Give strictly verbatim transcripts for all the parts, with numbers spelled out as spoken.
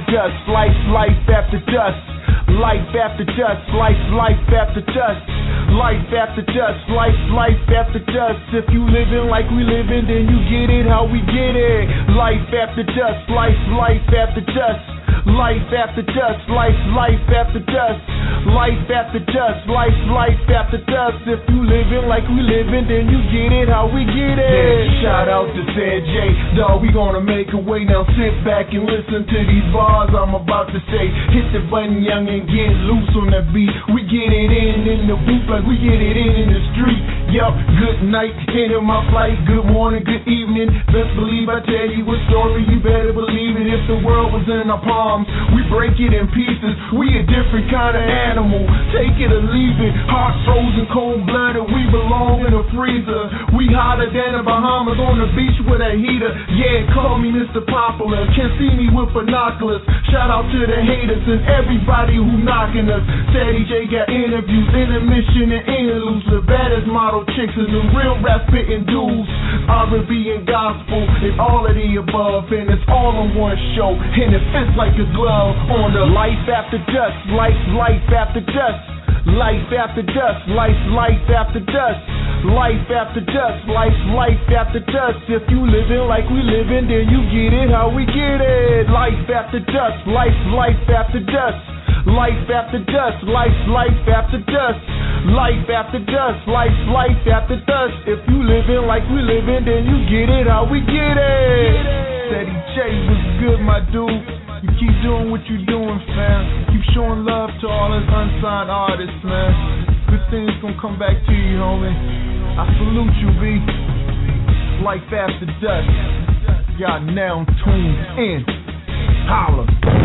dust, life, life after dust. Life after dust, life, life after dust. Life after dust, life, life after dust. If you living like we living, then you get it how we get it. Life after dust, life, life after dust. Life after dust, life, life after dust. Life after dust, life, life after dust. If you living like we living, then you get it how we get it. Yeah, shout out to San J, dawg, we gonna make a way. Now sit back and listen to these bars I'm about to say. Hit the button, young, and get loose on the beat. We get it in in the booth like we get it in in the street. Yup, good night, into my flight. Good morning, good evening. Best believe I tell you a story, you better believe it. If the world was in our palms, we break it in pieces. We a different kind of animal, take it or leave it. Heart frozen, cold-blooded, we belong in a freezer. We hotter than the Bahamas on the beach with a heater. Yeah, call me Mister Popular, can't see me with binoculars. Shout out to the haters and everybody who knocking us. Sadie J got interviews, intermission and interludes. The baddest model chicks and the real rap spitting dudes. R and B and gospel and all of the above, and it's all on one show, and it fits like a glove on the life after dust, life, life after dust. Life after dust, life, life after dust. Life after dust, life, life after dust. If you living like we living, then you get it how we get it. Life after dust, life, life after dust. Life after dust, life, life after dust. Life after dust, life, life after dust. If you living like we living, then you get it how we get it. Steady J was good, my dude. You keep doing what you're doing, fam. Keep showing love to all us unsigned artists, man. Good things gonna come back to you, homie. I salute you, B. Life after dust. Y'all now tuned in. Holla.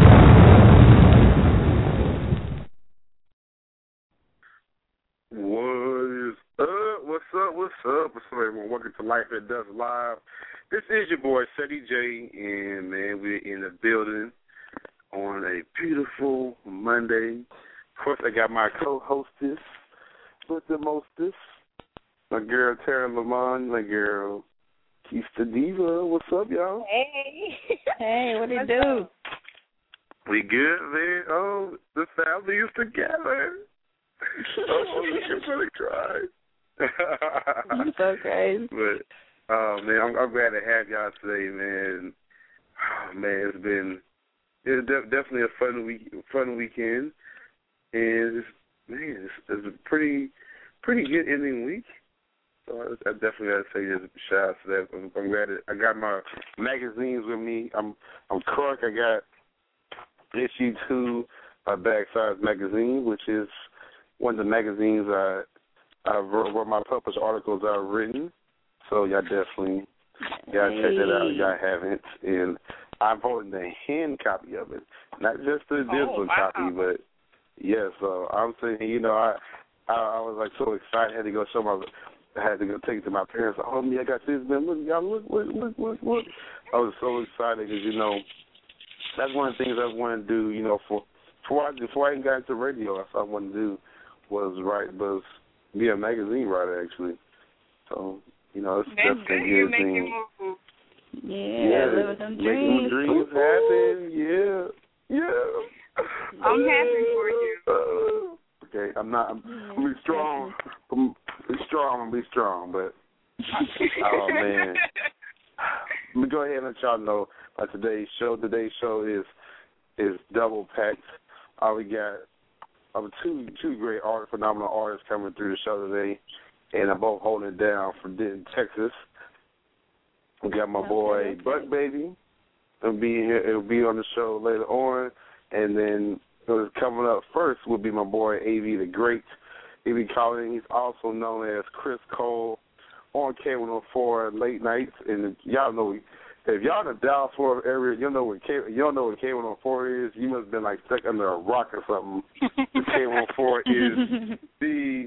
What is up? What's up? What's up? What's up, everyone? Welcome to Life at Dust Live. This is your boy, Seti J, and, man, we're in the building on a beautiful Monday. Of course, I got my co-hostess with the mostest, my girl, Tara Lamont, my girl, Keista Diva. What's up, y'all? Hey. Hey, what it do? We good, man. Oh, the family is together. Oh, looking for the cry. You're so crazy. But, oh, man, I'm, I'm glad to have y'all today, man. Oh, man, it's been it's de- definitely a fun week, fun weekend, and it's, man, it's, it's a pretty, pretty good ending week. So I, I definitely got to say just a shout out to that. I'm, I'm glad that I got my magazines with me. I'm, I'm Clark. I got issue two of Bag-Size Magazine, which is one of the magazines I, I wrote, where my published articles are written. So y'all definitely gotta hey. check that out. Y'all haven't, and I'm holding the hand copy of it, not just the digital oh, wow. copy, but yeah. So I'm saying, you know, I, I I was like so excited. I had to go show my, I had to go take it to my parents. Oh me, I got this, man. Look, y'all, look, look, look, look, look. I was so excited because you know that's one of the things I want to do. You know, for before I before I even got into radio, that's what I wanted to do was write, was be a magazine writer actually. So. You know, it's That's that's good. a You good make thing. your move. Yeah, yeah, living some making dreams. dreams happen. Yeah, yeah. I'm happy for you. Uh, okay, I'm not. I'm, I'm gonna be strong. I'm be strong. I'm gonna be strong. But oh man, let me go ahead and let y'all know about today's show. Today's show is is double packed. Uh, we got uh, two two great art, phenomenal artists coming through the show today. And I'm both holding it down from Denton, Texas. We got my boy okay, okay. Buck Baby. It'll be here. It'll be on the show later on, and then coming up first will be my boy A V the Great. A V Collins. He's also known as Chris Cole on K one oh four late nights. And y'all know if y'all in the Dallas-Fort area, you know what K. You don't know what K one oh four is. You must have been like stuck under a rock or something. K one oh four is the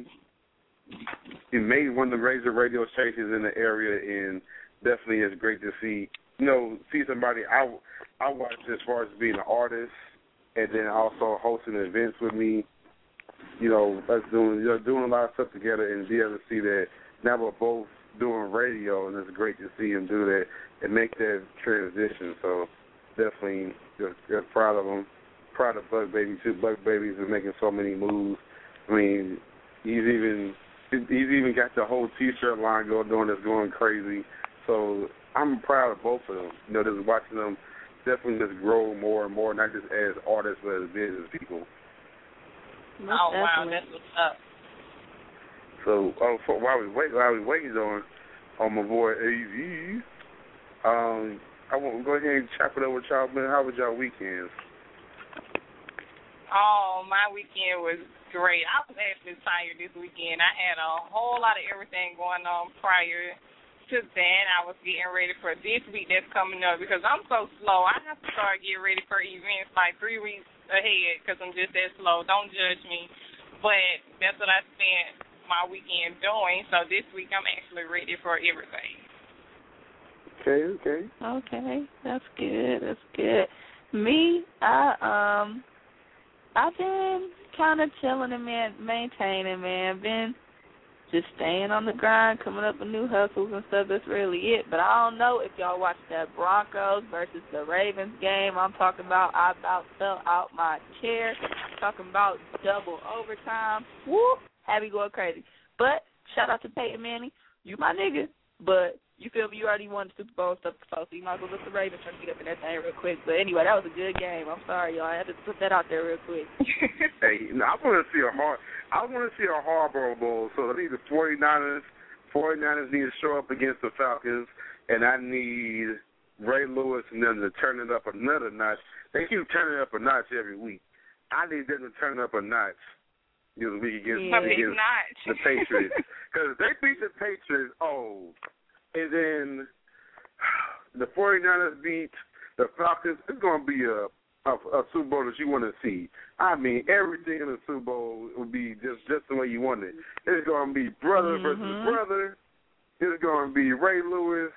It made one of the major radio stations in the area, and definitely it's great to see, you know, see somebody I, I watched as far as being an artist, and then also hosting events with me. You know, us doing, you know, doing a lot of stuff together, and be able to see that now we're both doing radio, and it's great to see him do that and make that transition. So definitely just, just proud of him. Proud of Buck Baby too. Buck Baby's been making so many moves. I mean, he's even he's even got the whole T-shirt line going on that's going crazy. So I'm proud of both of them. You know, just watching them definitely just grow more and more, not just as artists but as business people. Most oh wow, definitely. That's what's up. So oh, for, while we wait, while we waiting on on my boy A V, um, I want to go ahead and chop it up with y'all. Man, how was y'all weekends? Oh, my weekend was great. I was actually tired this weekend. I had a whole lot of everything going on prior to that. I was getting ready for this week that's coming up because I'm so slow. I have to start getting ready for events like three weeks ahead because I'm just that slow. Don't judge me. But that's what I spent my weekend doing. So this week I'm actually ready for everything. Okay, okay. Okay, that's good. That's good. Me, I, um... I've been kind of chilling and man, maintaining, man. Been just staying on the grind, coming up with new hustles and stuff. That's really it. But I don't know if y'all watched that Broncos versus the Ravens game. I'm talking about I about fell out my chair. Talking about double overtime. Whoop, had me going crazy. But shout out to Peyton Manning. You my nigga. But you feel me? You already won the Super Bowl and stuff before, so you might as well look the Ravens trying to get up in that thing real quick. But anyway, that was a good game. I'm sorry, y'all. I had to put that out there real quick. Hey, no, I want to see a hard. I want to see a Harborough Bowl. So I need the 49ers. 49ers need to show up against the Falcons, and I need Ray Lewis and them to turn it up another notch. They keep turning it up a notch every week. I need them to turn it up a notch. You know, we against, yeah. against the Patriots. Because if they beat the Patriots, oh, and then the 49ers beat the Falcons, it's going to be a, a, a Super Bowl that you want to see. I mean, everything in the Super Bowl will be just, just the way you want it. It's going to be brother mm-hmm. versus brother. It's going to be Ray Lewis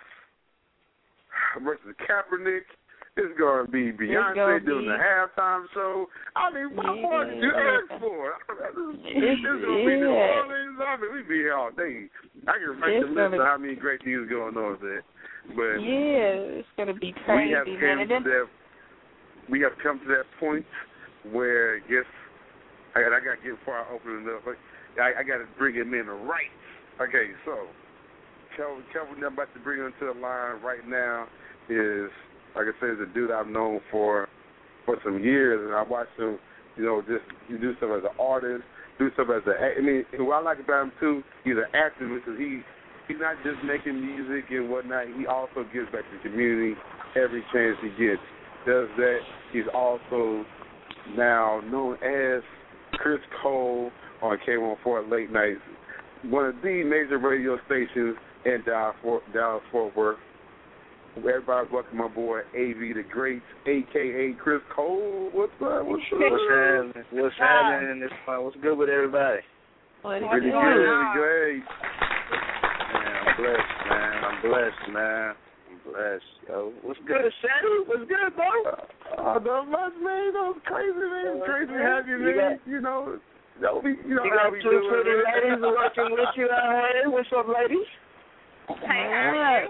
versus Kaepernick. It's going to be Beyonce doing be... the halftime show. I mean, what yeah. more did you ask for? It's going to be New Orleans. I mean, we be here all day. I can write the list of how many great things going on there. But yeah, it's going to be crazy, we have man. Come to that, we have come to that point where, I guess, I, I got to get before I open it up. I, I got to bring him in right. Okay, so, Kelvin, Kelvin, I'm about to bring him to the line right now is, like I said, is a dude I've known for for some years, and I watched him, you know, just you do stuff as an artist, do stuff as a. I mean, what I like about him too, he's an activist because he he's not just making music and whatnot. He also gives back to the community every chance he gets. Does that? He's also now known as Chris Cole on K one four Late Nights, one of the major radio stations in Dallas Fort Worth. Everybody welcome my boy A V the Great, a k a. Chris Cole. What's up? What's up? What's happening? What's happening? It's fun. What's good with everybody? What Pretty good. Really great. Man, I'm blessed, man. I'm blessed, man. I'm blessed. Yo, what's good, Shetty? What's good, bro? Oh, not much, man. That was crazy, man. Crazy to have you, man. You, got, you know, that be, you know you how got we two do pretty it, ladies working with you out here. What's up, ladies? Hey, how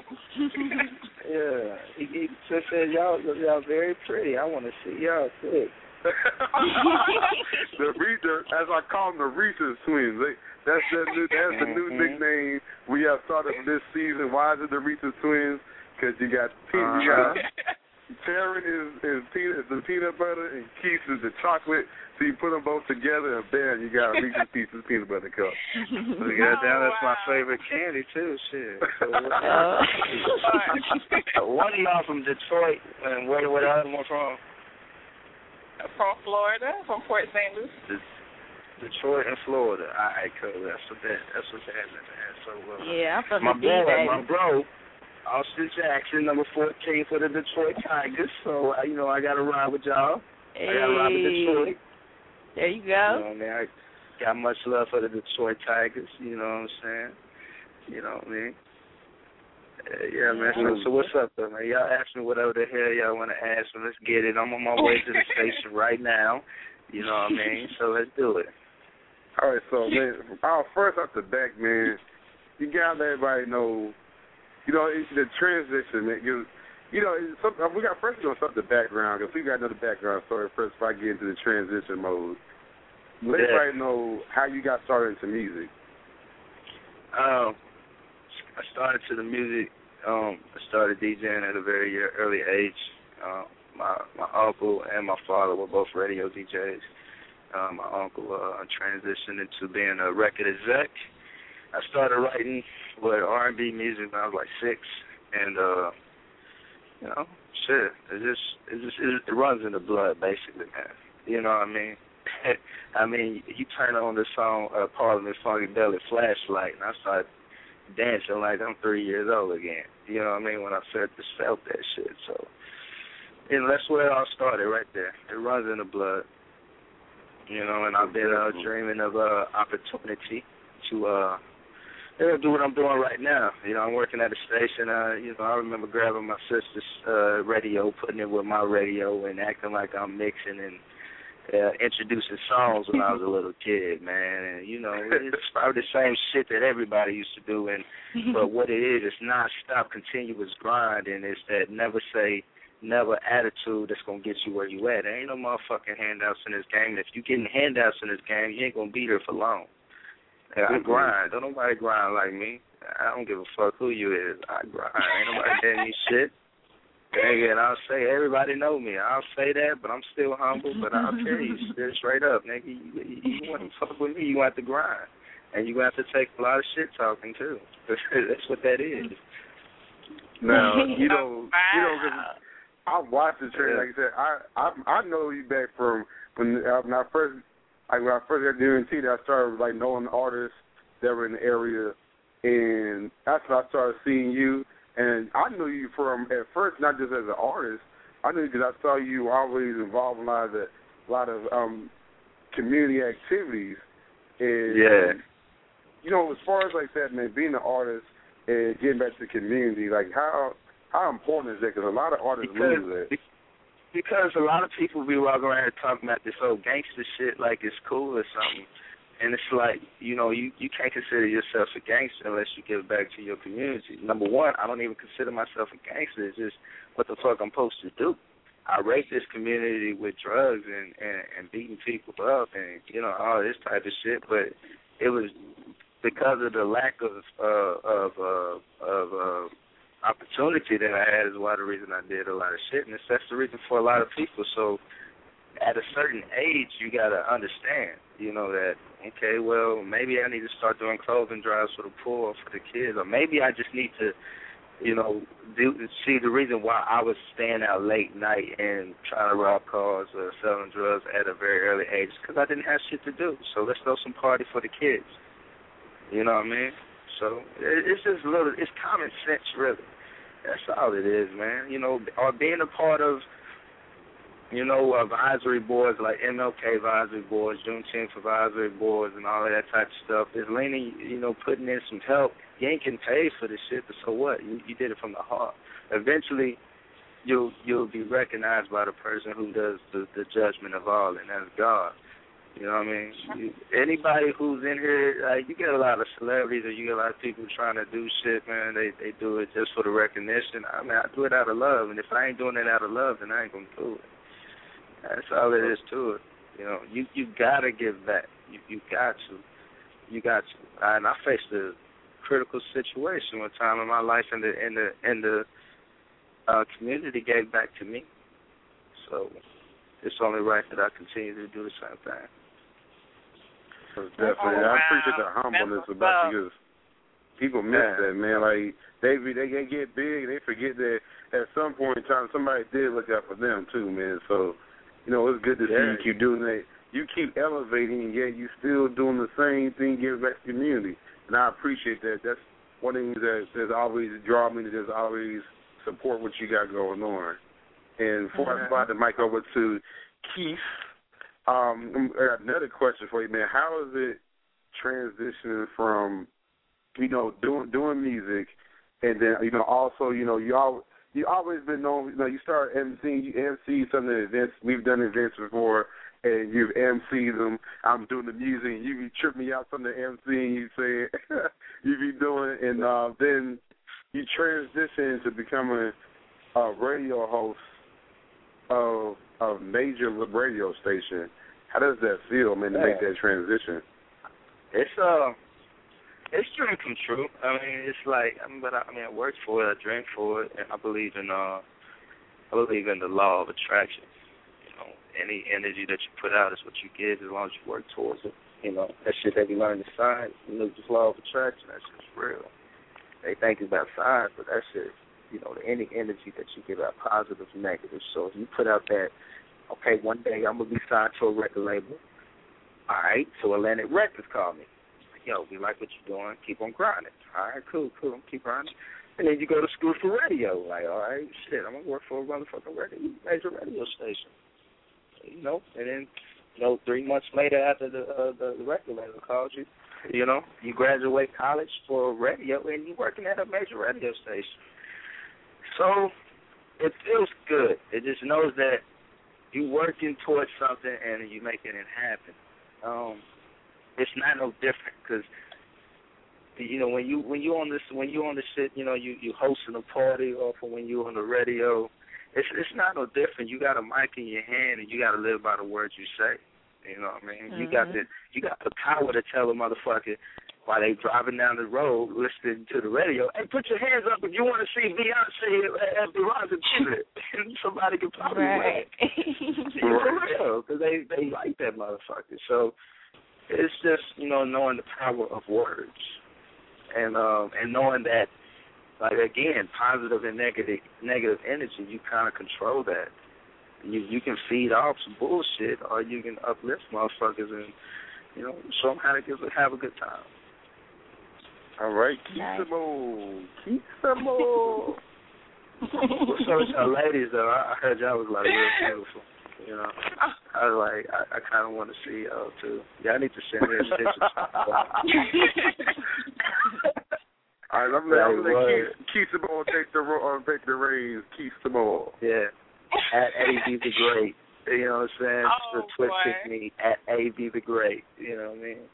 yeah, he, he just said y'all y'all very pretty. I want to see y'all too. the Reeser, as I call them, the Reeser twins. They, that's the new, that's the new mm-hmm. nickname we have started for this season. Why is it the Reeser twins? Because you got uh-huh. you got Taryn is is peanut is the peanut butter and Keith is the chocolate. So you put them both together and bam, you got a Reese's Pieces peanut butter cup. So yeah, damn, that's my favorite candy too. Shit. So, uh, one of y'all from Detroit, and where where the other one from? From Florida, from Port Saint Lucie. Detroit and Florida. All right, cool. That's what that. That's what's happening, man. So uh, yeah, I'm from my the boy, D, my bro, Austin Jackson, number fourteen for the Detroit Tigers. So uh, you know, I got to ride with y'all. Hey. I got to ride with Detroit. There you go. You know what I mean? I got much love for the Detroit Tigers. You know what I'm saying? You know what I mean? Uh, yeah, man. So, so what's up, though, man? Y'all ask me whatever the hell y'all want to ask me. Let's get it. I'm on my way to the station right now. You know what I mean? So let's do it. All right, so, man, our first off the back, man, you got to let everybody know, you know, it's the transition, man. You, you know, it's something, we got first doing something the background because we got another background story first before I get into the transition mode. Let yeah. everybody know how you got started into music. Um, I started to the music. Um, I started DJing at a very early age. Uh, my my uncle and my father were both radio D Js. Uh, my uncle uh, transitioned into being a record exec. I started writing with R and B music when I was like six, and uh, you know, shit, it just it just it, it runs in the blood, basically, man. You know what I mean? I mean, you turn on the song uh, Parliament Funkadelic Flashlight, and I started dancing like I'm three years old again. You know what I mean? When I first felt that shit, so. And that's where it all started, right there. It runs in the blood, you know. And I've been uh, dreaming of uh, opportunity to uh, you know, do what I'm doing right now. You know, I'm working at a station. Uh, you know, I remember grabbing my sister's uh, radio, putting it with my radio, and acting like I'm mixing and uh, introducing songs when I was a little kid, man. And you know, it's probably the same shit that everybody used to do. And but what it is, it's non-stop, continuous grind, and it's that never say never attitude that's going to get you where you at. There ain't no motherfucking handouts in this game. If you getting handouts in this game, you ain't going to be there for long. I grind. Don't nobody grind like me. I don't give a fuck who you is. I grind. Ain't nobody telling me shit. And I'll say, everybody know me. I'll say that, but I'm still humble. But I'll tell you straight up, nigga, you, you, you want to fuck with me, you want to grind. And you have to take a lot of shit talking, too. That's what that is. Now, you know, you know, cause I watched the trailer. Like I said, I I I know you back from when uh, when I first like when I first got to D N T. I started like knowing artists that were in the area, and that's when I started seeing you. And I knew you from at first, not just as an artist. I knew because I saw you always involved in a lot of the, a lot of um, community activities. And, yeah. You know, as far as like that, man, being an artist and getting back to the community, like how. How important is that? Because a lot of artists because, lose that. Because a lot of people be walking around here talking about this old gangster shit like it's cool or something. And it's like, you know, you, you can't consider yourself a gangster unless you give back to your community. Number one, I don't even consider myself a gangster. It's just what the fuck I'm supposed to do. I raped this community with drugs and, and, and beating people up and, you know, all this type of shit. But it was because of the lack of, uh, of, uh, of, uh, opportunity that I had is why the reason I did a lot of shit, and that's the reason for a lot of people. So at a certain age, you got to understand, you know, that, okay, well, maybe I need to start doing clothing drives for the poor, for the kids, or maybe I just need to, you know, do, see the reason why I was staying out late night and trying to rob cars or selling drugs at a very early age because I didn't have shit to do. So let's throw some party for the kids. You know what I mean? So it's just little, it's common sense, really. That's all it is, man. You know, or being a part of, you know, advisory boards like M L K advisory boards, Juneteenth advisory boards, and all of that type of stuff is leaning, you know, putting in some help. You ain't getting paid for this shit, but so what? You, you did it from the heart. Eventually, you'll you'll be recognized by the person who does the, the judgment of all, and that's God. You know what I mean? You, anybody who's in here, like, you get a lot of celebrities or you get a lot of people trying to do shit, man. They they do it just for the recognition. I mean, I do it out of love, and if I ain't doing it out of love, then I ain't gonna do it. That's all it is to it. You know, you you gotta give back. You you got to, you got to. And I faced a critical situation one time in my life, and the and the and the uh, community gave back to me. So it's only right that I continue to do the same thing. Definitely, oh, wow. I appreciate the humbleness That's about you because people miss yeah. that, man. Like they they get big, they forget that at some point in time somebody did look out for them too, man. So you know it's good to yeah. see you keep doing that. You keep elevating, and yet you still doing the same thing, giving back to the community, and I appreciate that. That's one thing that that's always draw me to just always support what you got going on. And before mm-hmm. I slide the mic over to Keith. Um, I got another question for you, man. How is it transitioning from, you know, doing doing music, and then you know also, you know, you all you always been known. You know, you start emceeing, you emcee some of the events. We've done events before, and you've emceed them. I'm doing the music, and you be tripping me out from the emceeing. You say you be doing, and uh, then you transition to becoming a radio host of a major radio station, how does that feel, man, to yeah. make that transition? It's uh, it's dream come true. I mean, it's like, I mean, but I, I mean, I worked for it, I dreamed for it, and I believe in uh, I believe in the law of attraction. You know, any energy that you put out is what you get, as long as you work towards it. You know, that shit that we learned in science, you know, this law of attraction, that shit's real. They think it's about science, but that shit, you know, any energy that you give out, positive, negative. So if you put out that, okay, one day I'm going to be signed to a record label. All right, so Atlantic Records called me. Yo, we like what you're doing. Keep on grinding. All right, cool, cool. Keep grinding. And then you go to school for radio. Like, all right, shit, I'm going to work for a motherfucking radio, major radio station. You know, and then, you know, three months later after the, uh, the, the record label called you, you know, you graduate college for radio and you're working at a major radio station. So it feels good. It just knows that you're working towards something and you're making it happen. Um, it's not no different because, you know, when you when you on this when you on the shit, you know, you you hosting a party or for when you on the radio, it's it's not no different. You got a mic in your hand and you got to live by the words you say. You know what I mean? Mm-hmm. You got the you got the power to tell a motherfucker while they driving down the road listening to the radio, hey, put your hands up if you want to see Beyonce at the Rising Spirit. And somebody can probably right. For real, because they, they like that motherfucker. So it's just, you know, knowing the power of words. And um, and knowing that, like, again, positive and negative negative energy, you kind of control that. You you can feed off some bullshit, or you can uplift motherfuckers and, you know, show them how to give, have a good time. All right, keep nice. some more. Keep some more. What's up with y'all ladies, though? I heard y'all was, like, real beautiful. You know, I was like, I, I kind of want to see y'all, too. Y'all need to send me a picture. All right, I'm going to let Keith, Keith Simone take the, uh, take the reins. Keith Simone. Yeah. At A B the Great. You know what I'm saying? Oh, the Twisted Me at A B the Great. You know what I mean?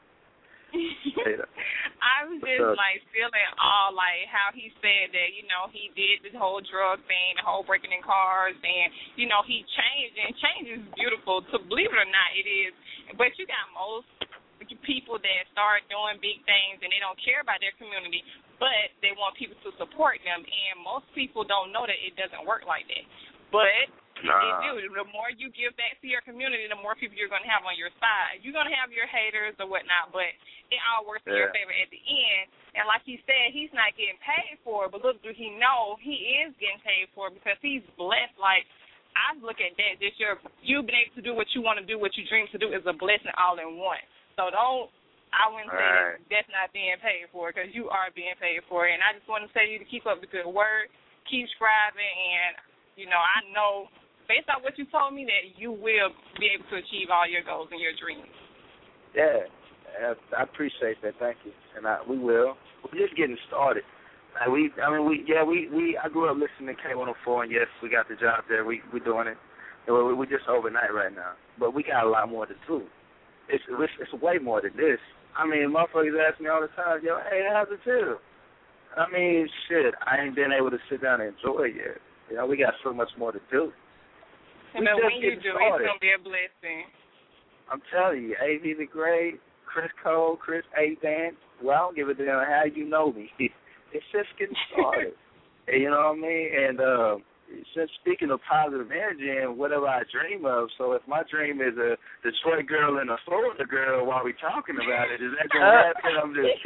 I was just up? like feeling all like how he said that, you know, he did the whole drug thing, the whole breaking in cars, and, you know, he changed, and change is beautiful. To believe it or not, it is. But you got most people that start doing big things and they don't care about their community, but they want people to support them, and most people don't know that it doesn't work like that. But nah. it do. The more you give back to your community, the more people you're going to have on your side. You're going to have your haters or whatnot, but it all works in yeah. your favor at the end. And like he said, he's not getting paid for it, but little do he know he is getting paid for it because he's blessed. Like, I look at that, just your, you being able to do what you want to do, what you dream to do, is a blessing all in one. So don't, I wouldn't say right. that that's not being paid for because you are being paid for it. And I just want to say you to keep up the good work, keep striving, and you know, I know, based on what you told me, that you will be able to achieve all your goals and your dreams. Yeah, I appreciate that. Thank you. And I, we will. We're just getting started. Like we, I mean, we, yeah, we, we. I grew up listening to K one oh four, and yes, we got the job there. We, we're doing it. And we're, we're just overnight right now. But we got a lot more to do. It's, it's, it's way more than this. I mean, motherfuckers ask me all the time, yo, hey, how's it feel? I mean, shit, I ain't been able to sit down and enjoy it yet. You know, we got so much more to do. And then when you do, started. It's going to be a blessing. I'm telling you, A V the Great, Chris Cole, Chris A-Band, well, I don't give a damn how you know me. It's just getting started. You know what I mean? And uh, since speaking of positive energy and whatever I dream of, so if my dream is a Detroit girl and a Florida girl while we talking about it, is that going to happen? I'm just,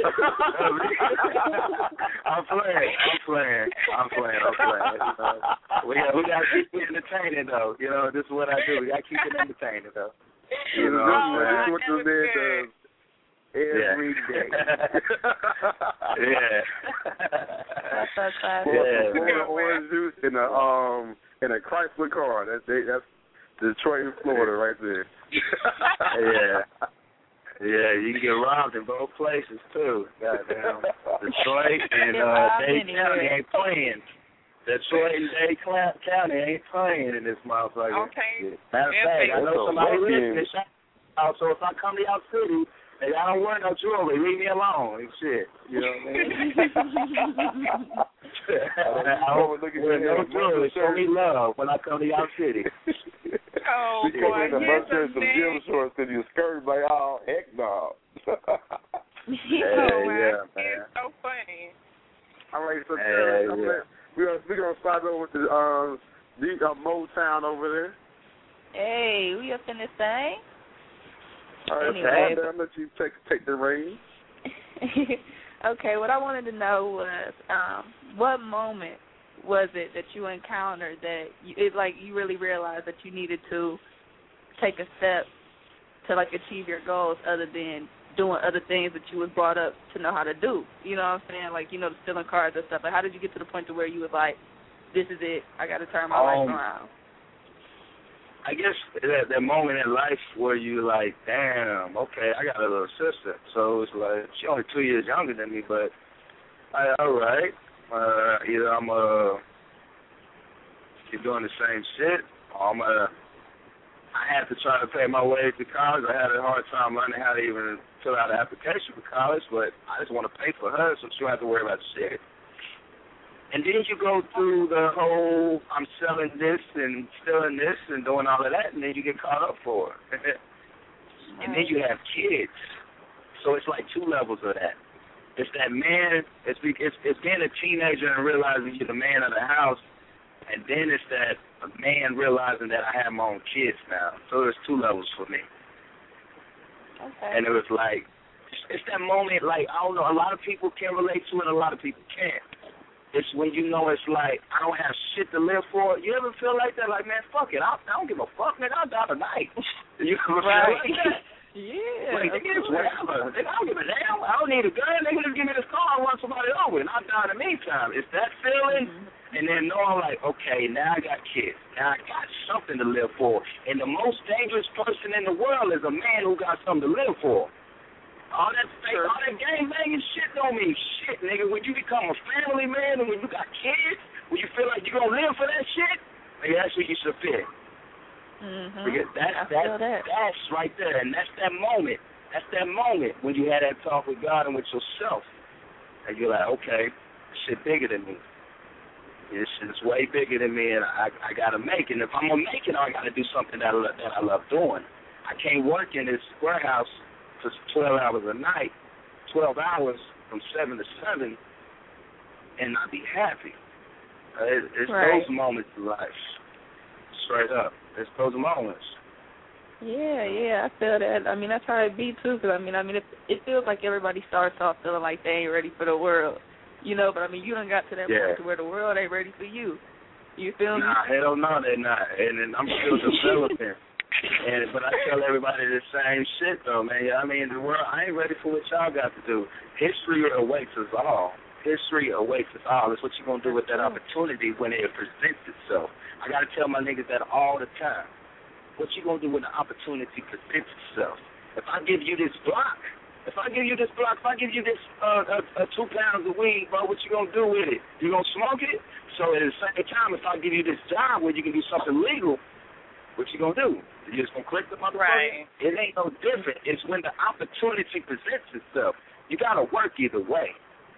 I'm playing, I'm playing, I'm playing, I'm playing. You know? We got, we got to keep it entertaining though. You know, this is what I do. We got to keep it entertaining though. You know, oh, that's what the man does every yeah. day. yeah. That's so classic. Yeah. Orange juice in a um in a Chrysler car. That's that's Detroit and Florida right there. yeah. Yeah, you can get robbed in both places too. Goddamn. Detroit and uh, Dade County ain't playing. Detroit and Dade County ain't playing in this motherfucker. Okay. Matter of fact, I know somebody listening. So if I come to y'all city, hey, I don't wear no jewelry. Leave me alone and shit. You know what I mean? I don't wear no jewelry. Show me love when I come to y'all city. Oh, you come boy. in the Here's mustard and some thing. gym shorts and your skirt like, oh, heck no. Oh, Yeah, wow. yeah, man. It's so funny. All right, so Hey, uh, yeah. we're gonna we're gonna start over with the uh, the uh, Motown over there. Hey, we up in this thing? All right, Anyway. so I'll let you take take the reins. Okay, what I wanted to know was, um, what moment was it that you encountered that you, it like you really realized that you needed to take a step to like achieve your goals, other than doing other things that you was brought up to know how to do? You know what I'm saying? Like, you know, stealing cars and stuff. Like, how did you get to the point to where you was like, this is it, I got to turn my Um, life around? I guess that, that moment in life where you like, damn, okay, I got a little sister. So it's like, she only two years younger than me, but I, all right. Uh, either I'm uh, keep doing the same shit, or I'm uh, I had to try to pay my way to college. I had a hard time learning how to even fill out an application for college, but I just want to pay for her so she don't have to worry about shit. And then you go through the whole, I'm selling this and stealing this and doing all of that, and then you get caught up for it. And then you have kids. So it's like two levels of that. It's that man, it's, it's, it's being a teenager and realizing you're the man of the house, and then it's that man realizing that I have my own kids now. So there's two levels for me. Okay. And it was like, it's that moment, like, I don't know, a lot of people can relate to it, a lot of people can't. It's when you know it's like, I don't have shit to live for. You ever feel like that? Like, man, fuck it. I, I don't give a fuck, nigga. I'll die tonight. You ever Right. feel like that? Yeah. Like, nigga, it's whatever. Nigga, I don't give a damn. I don't need a gun. Nigga, just give me this car and run somebody over, and I'll die in the meantime. It's that feeling, mm-hmm. and then knowing, like, okay, now I got kids. Now I got something to live for. And the most dangerous person in the world is a man who got something to live for. All that fake, all that gang banging shit don't mean shit, nigga. When you become a family man and when you got kids, when you feel like you're going to live for that shit, nigga, that's where you should fit. Mm-hmm. Because that, I that, feel that. that's right there, and that's that moment. That's that moment when you had that talk with God and with yourself. And you're like, okay, this shit bigger than me. This shit is way bigger than me, and I, I got to make it. And if I'm going to make it, I got to do something that I, that I love doing. I can't work in this warehouse for twelve hours a night, twelve hours from seven to seven, and not be happy. Uh, it, it's right. those moments in life. Straight up. It's those moments. Yeah, yeah, I feel that. I mean, that's how it be, too, because, I mean, I mean, it, it feels like everybody starts off feeling like they ain't ready for the world, you know, but, I mean, you done got to that yeah. point to where the world ain't ready for you. You feel me? Nah, hell no, they're not. And, and I'm still developing. And but I tell everybody the same shit though, man. I mean, the world, I ain't ready for what y'all got to do. History awaits us all. History awaits us all. It's what you gonna do with that opportunity when it presents itself. I gotta tell my niggas that all the time. What you gonna do when the opportunity presents itself? If I give you this block, if I give you this block, if I give you this uh, uh, uh, two pounds of weed, bro, what you gonna do with it? You gonna smoke it? So at the same time, if I give you this job where you can do something legal, what you gonna do? You just gonna click the motherfucker? Right. It ain't no different. It's when the opportunity presents itself. You gotta work either way.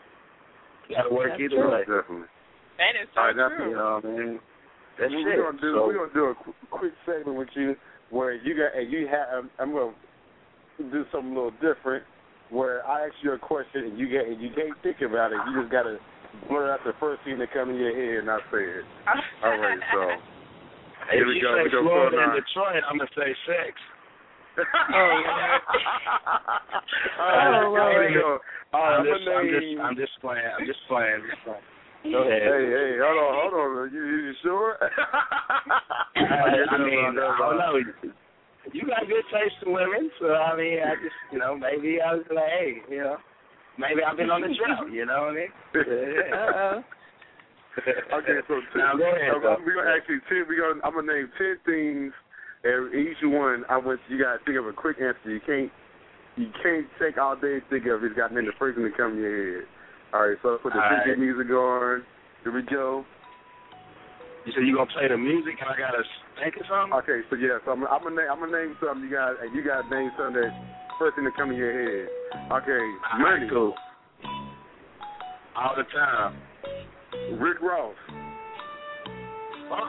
You gotta work That's either true. way. Definitely. That is so All right, true. You know what I mean? That's we're it. gonna do so, we're gonna do a qu- quick segment with you where you got and you have. I'm, I'm gonna do something a little different where I ask you a question and you get and you can't think about it. You just gotta blurt out the first thing that comes in your head and I say it. All right, so. If Here we you go. say We go Florida for and nine. Detroit, I'm gonna say sex. Oh, yeah. Oh, Lord. here we go. All right, I'm, I'm, just, gonna I'm name... just, I'm just playing. I'm just playing. Just playing. Go ahead. Hey, hey, hold on, hold on. You, you sure? I, I mean, I don't know. You got good taste in women, so I mean, I just, you know, maybe I was like, hey, you know, maybe I've been on the drought. You know what I mean? Yeah. Uh-oh. Okay, so t- now go ahead. so we're gonna actually ten. We gonna I'm gonna name ten things, and each one I want you guys to think of a quick answer. You can't you can't take all day to think of it. It's got to be the first thing to come in your head. All right, so put the All right. right. music on. Here we go. You said you gonna play the music, and I gotta think of something. Okay, so yeah, so I'm, I'm gonna name I'm gonna name something. You guys and you guys name something that first thing to come in your head. Okay, All money. right, cool. All the time. Rick Ross. Huh?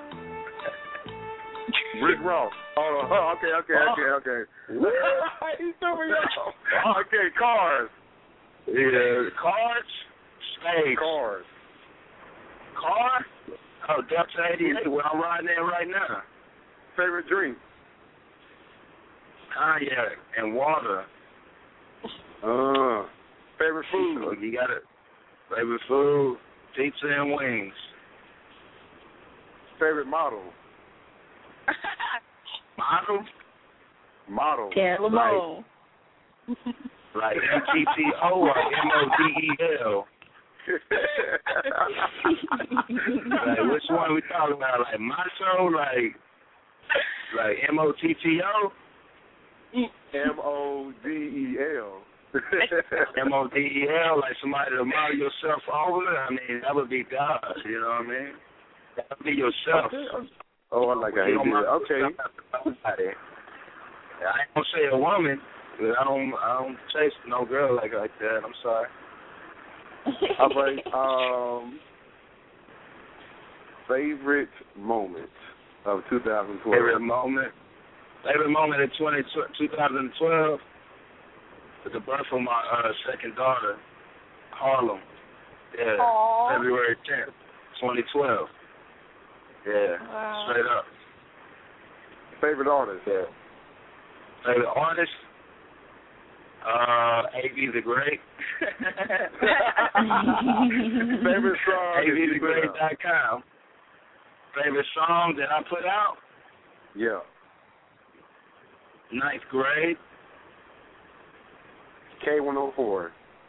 Rick Ross. Oh, oh okay, okay, okay, okay. He's super young. Okay, Cars. Yeah, Cars. Space. Cars. Car? Oh, Delta eighty-eight, where I'm riding in right now. Favorite drink? Cognac and water. Uh, favorite food? So you got it. Favorite food? Pizza and wings. Favorite model? Model? Model. Carol Lamone. Like M T T O or M O D E L. Like, which one we talking about? Like macho? Like, like M O T T O? M O D E L. M O D E L, like somebody to model yourself over. I mean, that would be God, you know what I mean? That would be yourself. Okay. Oh, I like how you did it. Okay. I ain't gonna say a woman, but I don't, I don't chase no girl like like that. I'm sorry. All right. Um, favorite moment of two thousand twelve. Favorite moment. Favorite moment in twenty, twenty twelve. The birth of my uh, second daughter, Harlem. Yeah. Aww. February tenth, twenty twelve. Yeah. Wow. Straight up. Favorite artist? Yeah. Favorite artist? Uh, A V the Great. Favorite song? A V the Great dot com. Favorite song that I put out? Yeah. Ninth grade. K one oh four.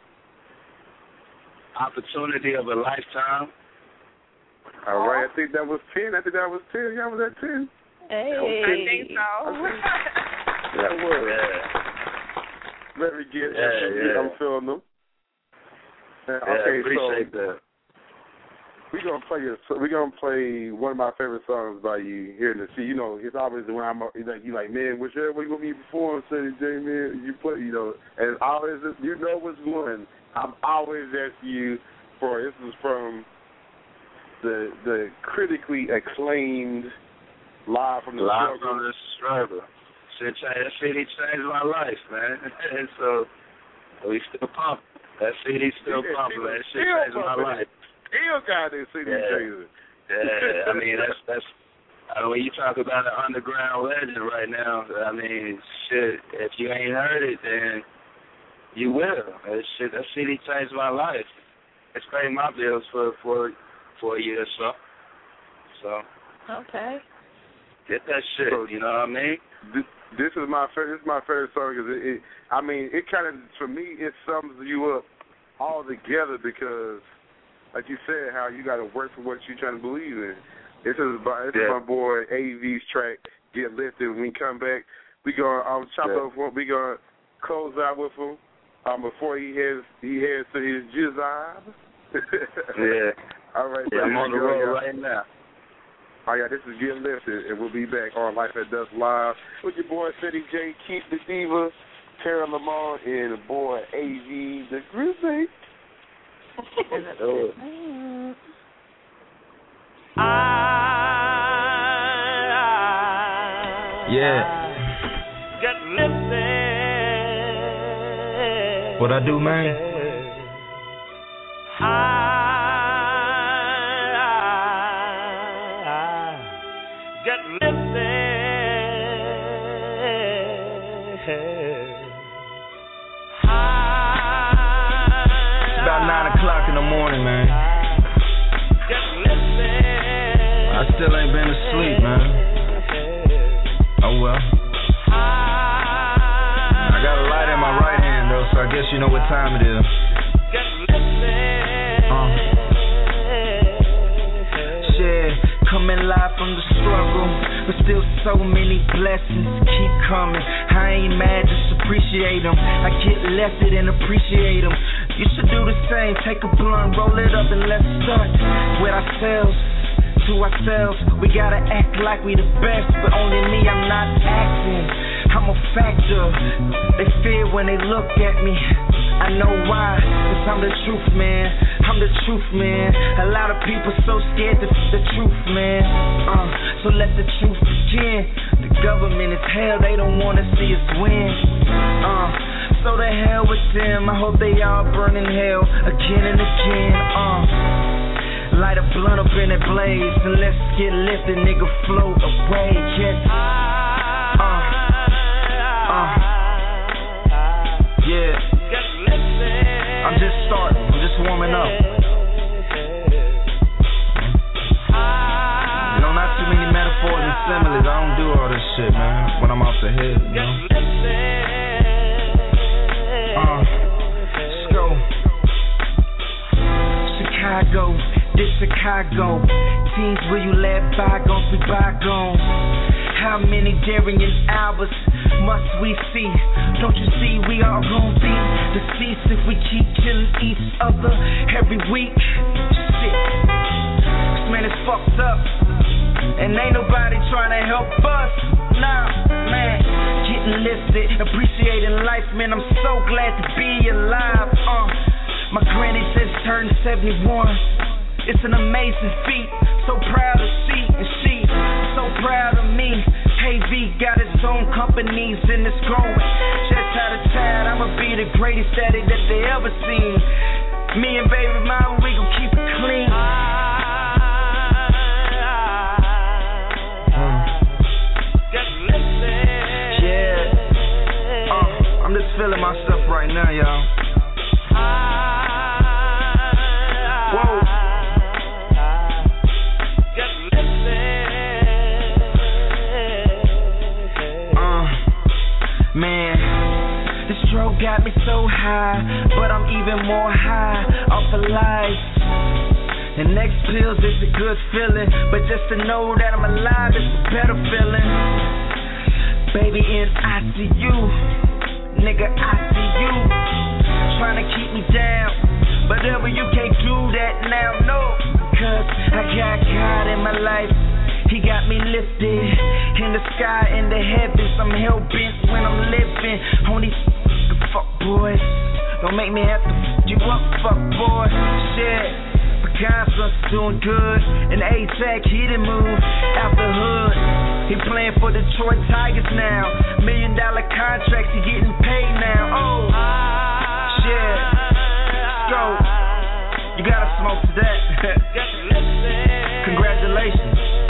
Opportunity of a lifetime. All right, I think that was ten. I think that was ten. Y'all was at ten. Hey. I think so. That was. Yeah. Let me get it. Yeah, yeah. I'm feeling them. Uh, Yeah, okay, appreciate so that. we're gonna play your, so we're gonna play one of my favorite songs by you here in the sea. You know, it's always when I'm like you like, man, whichever you gonna be performing, say, Jay, man, you play, you know, and always you know which one. I'm always asking you for. This is from the the critically acclaimed Live from the Live Struggle. from the Struggle. Shit changed, that C D changed my life, man. And so we still pump. That C D still Yeah, pumping, man. That shit still changed my pumping. life. Still got this C D Yeah. changer. Yeah, I mean that's that's. I mean, when you talk about an underground legend right now, I mean, shit. If you ain't heard it, then you will. That shit, that C D changed my life. It's paid my bills for for for a year or so. So Okay. get that shit. So, you know what I mean? This, this is my favorite. This is my favorite song because it, it. I mean, it kind of for me it sums you up all together because, like you said, how you got to work for what you're trying to believe in. This is by this Yeah. is my boy A V's track. Get Lifted. When we come back, we gonna um, chop Yeah. up. We gonna close out with him. Um, before he heads he heads to his job. Yeah. All right. Yeah, so I'm here on the we go, road y'all. right now. Oh, yeah, this is Get Lifted, and we'll be back on Life at Dusk Live with your boy, City J, Keith the Diva, Tara Lamar, and the boy, A V the Grizzly. Yeah. Get lifted. What I do, man? I, get lifted. It's about nine o'clock in the morning, man. Get lifted. I still ain't been asleep, man. Oh well. I got a light in my right hand though, so I guess you know what time it is. Get lifted. Uh. Shit, coming live from the struggle, but still so many blessings keep coming. I ain't mad, just appreciate them. I get lifted and appreciate them. You should do the same, take a blunt, roll it up and let's start with ourselves. To ourselves, we gotta act like we the best, but only me, I'm not acting. I'm a factor. They fear when they look at me. I know why, cause I'm the truth, man. I'm the truth, man. A lot of people so scared to see the truth, man. Uh, so let the truth begin. The government is hell, they don't wanna see us win. Uh, so the hell with them. I hope they all burn in hell again and again. Uh, light a blunt up in that blaze and let's get lifted, nigga, float away. Yes. Uh, uh, yeah. I'm just starting. I'm just warming up. You know, not too many metaphors and similes. I don't do all this shit, man. When I'm off the head, you know. Uh, let's go. Chicago, this Chicago. Teens, will you let bygones be bygones? How many Darian Albers must we see? Don't you see we all gon' be deceased if we keep killing each other every week? Shit, this man is fucked up, and ain't nobody trying to help us. Nah, man, getting lifted, appreciating life, man. I'm so glad to be alive. Uh, my granny just turned seventy-one. It's an amazing feat. So proud to see, and she so proud of me. K V got its own companies and it's growing. Just out of child, I'ma be the greatest daddy that they ever seen. Me and baby mama, we gon' keep it clean. Yeah. Uh, I'm just feeling myself right now, y'all. Whoa. Man, this stroke got me so high, but I'm even more high off of life. And next pills is a good feeling, but just to know that I'm alive is a better feeling. Baby in I C U, nigga I see you, trying to keep me down, but ever you can't do that now, no. Cause I got God in my life. He got me lifted in the sky, in the heavens. I'm hell-bent when I'm living on these fuck boys. Don't make me have to fuck you up, fuck boy. Shit, Picasso's doing good, and A-Tech, he done moved out the hood. He playing for Detroit Tigers now. Million dollar contracts, he getting paid now. Oh, shit, let's go. You gotta smoke to that. Congratulations.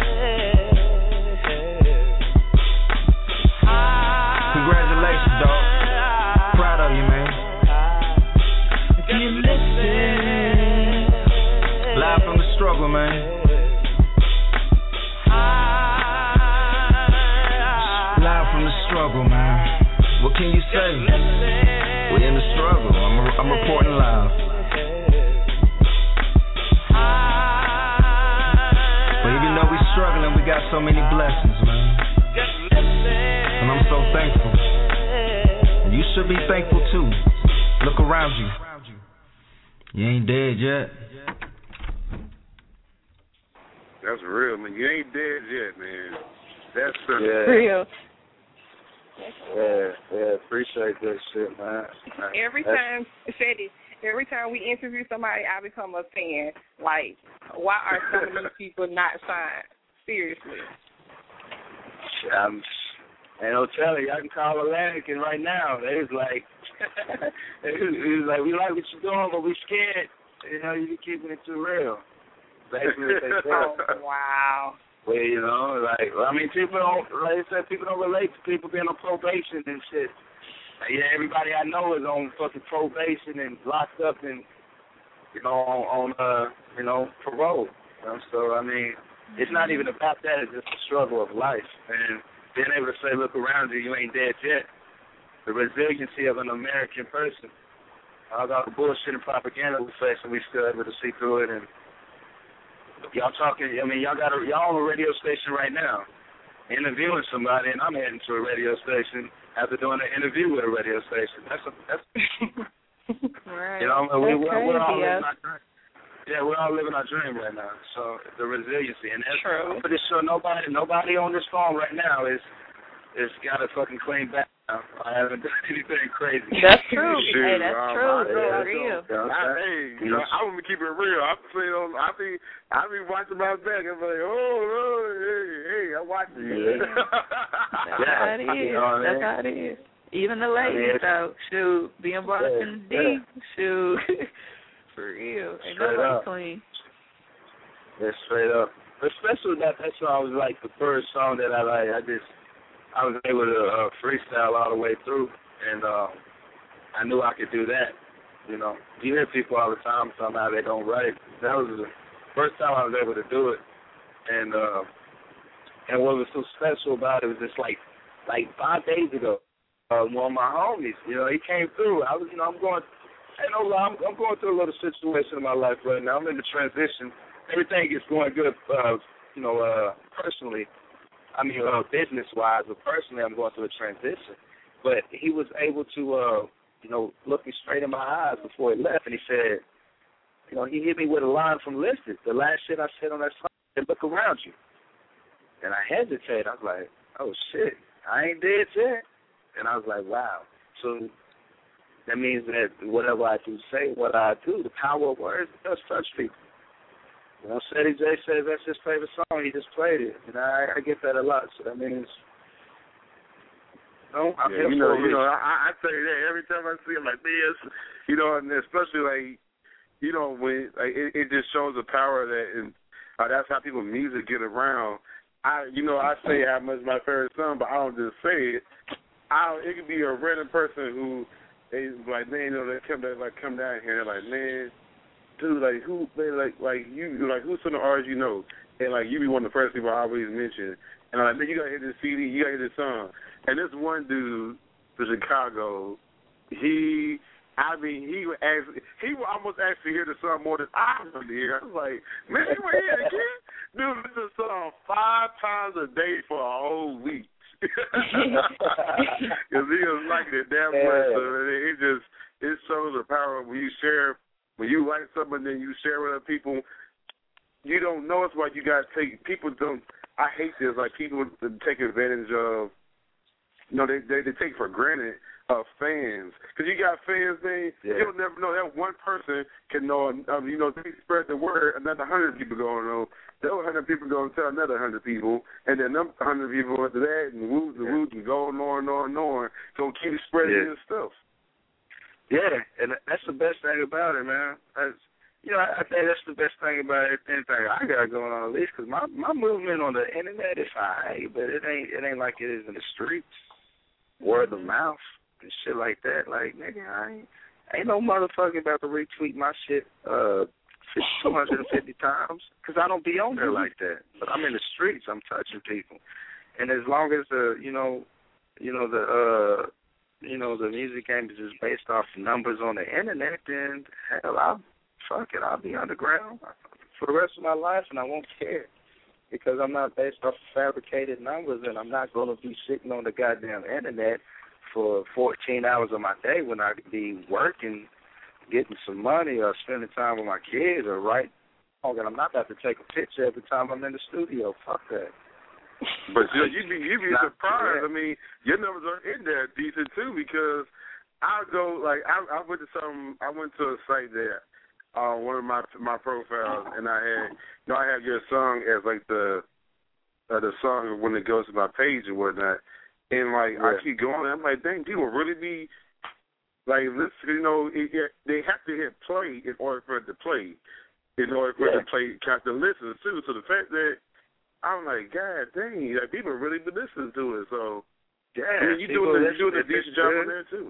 Congratulations, dog. Proud of you, man. If you listen, live from the struggle, man. Live from the struggle, man. What can you say? We're in the struggle. I'm, I'm reporting live. But even though we're struggling, we got so many blessings, man. And I'm so thankful. You should be thankful too. Look around you. You ain't dead yet. That's real, man. You ain't dead yet, man. That's uh, yeah. Real. Yeah, yeah, appreciate that shit, man. Every That's, time, Shetty, every time we interview somebody, I become a fan. Like, why are some of these people not signed? Seriously. I'm, and I'll tell you, I can call Atlantic and right now. They was like, they was, it was like, we like what you're doing, but we scared. You know, you keeping it too real. Basically what they said. Oh, wow. Well, you know, like, I mean, people don't, like I said, people don't relate to people being on probation and shit. Like, yeah, everybody I know is on fucking probation and locked up and, you know, on, on uh, you know, parole. You know? So, I mean, it's not even about that. It's just the struggle of life. And being able to say, look around you, you ain't dead yet. The resiliency of an American person. All the bullshit and propaganda we face, and we still able to see through it. And y'all talking, I mean, y'all got a, y'all on a radio station right now, interviewing somebody, and I'm heading to a radio station after doing an interview with a radio station. That's a, that's, right. you know, we, that's we're, we're all crazy, living our dream. Yeah, we're all living our dream right now. So the resiliency, and that's, True. I'm pretty sure nobody, nobody on this phone right now is it's got a fucking clean back now. I haven't done anything crazy. That's true. Shit, Hey, that's um, true. I That's know, real. I, hey, you know, I want to keep it real. I be on. I be, I be watching my back. I'm like, oh, oh hey, hey, I'm watching you. That's how it is. You know That's I mean? how it is. Even the ladies, though, shoot, being brought up in the D, shoot, for real. Ain't Straight nobody up. clean. Yeah, straight up. Especially that that song was like the first song that I like. I just I was able to uh, freestyle all the way through, and uh, I knew I could do that. You know, you hear people all the time somehow they don't write. That was the first time I was able to do it, and uh, and what was so special about it was just like like five days ago, uh, one of my homies, you know, he came through. I was, you know, I'm going, hey, no, I'm, I'm going through a little situation in my life right now. I'm in the transition. Everything is going good, uh, you know, uh, personally. I mean, uh, business-wise, but personally, I'm going through a transition. But he was able to, uh, you know, look me straight in my eyes before he left, and he said, you know, he hit me with a line from Listed. The last shit I said on that song, said, look around you. And I hesitated. I was like, oh, shit, I ain't dead yet. And I was like, wow. So that means that whatever I do say, what I do, the power of words does touch people. You know, Ceddy J says that's his favorite song. He just played it, and I, I get that a lot. So that means, you know, I'm yeah, here you know, for you know, I, I say that every time I see him like this, you know, and especially like, you know, when like it, it just shows the power that, and uh, that's how people music get around. I, you know, I say how much my favorite song, but I don't just say it. I, it could be a random person who they like, man, you know, they come down, like come down here, and they're like, man. Dude, like who, man, like like you, like who's some of the artists you know, and like you be one of the first people I always mention, and I'm like, man, you gotta hear this C D, you gotta hear this song, and this one dude from Chicago, he, I mean, he would actually, he would almost actually hear the song more than I would hear. I was like, man, you want to hear it again? Dude, listen to the song five times a day for a whole week. Because he was like it that much, so it just it shows the power of when you share. When you like something, then you share with other people, you don't know it's what you got to take. People don't, I hate this, like people take advantage of, you know, they they, they take for granted of fans. Because you got fans, man, yeah. You'll never know that one person can know, um, you know, they spread the word, another hundred people going on. Those hundred people going to tell another hundred people, and then another hundred people after that, and woo, and woo, and going on and on and on. So keep spreading yeah. your stuff. Yeah, and that's the best thing about it, man. That's, you know, I think that's the best thing about anything I got going on, at least, because my my movement on the internet is high, but it ain't it ain't like it is in the streets, word of mouth and shit like that. Like, nigga, I ain't ain't no motherfucker about to retweet my shit uh two hundred fifty times, because I don't be on there like that. But I'm in the streets, I'm touching people, and as long as the you know, you know the uh. you know, the music game is just based off numbers on the internet, then, hell, I'll, fuck it, I'll be underground for the rest of my life, and I won't care, because I'm not based off fabricated numbers, and I'm not going to be sitting on the goddamn internet for fourteen hours of my day when I could be working, getting some money, or spending time with my kids, or right, and I'm not about to take a picture every time I'm in the studio. Fuck that. But you know, you'd be you'd be surprised. I mean, your numbers are in there decent too, because I go like I, I went to some I went to a site there, uh, one of my my profiles, and I had you know I have your song as like the uh, the song when it goes to my page and whatnot, and like yeah. I keep going, I'm like, dang, people really be like, listen, you know, it, it, they have to hit play in order for it to play, in order for yeah. it to play, have to listen too. So the fact that I'm like, God dang, like people really been listening to it. So yeah, I mean, you doing a, you doing a decent job on there too.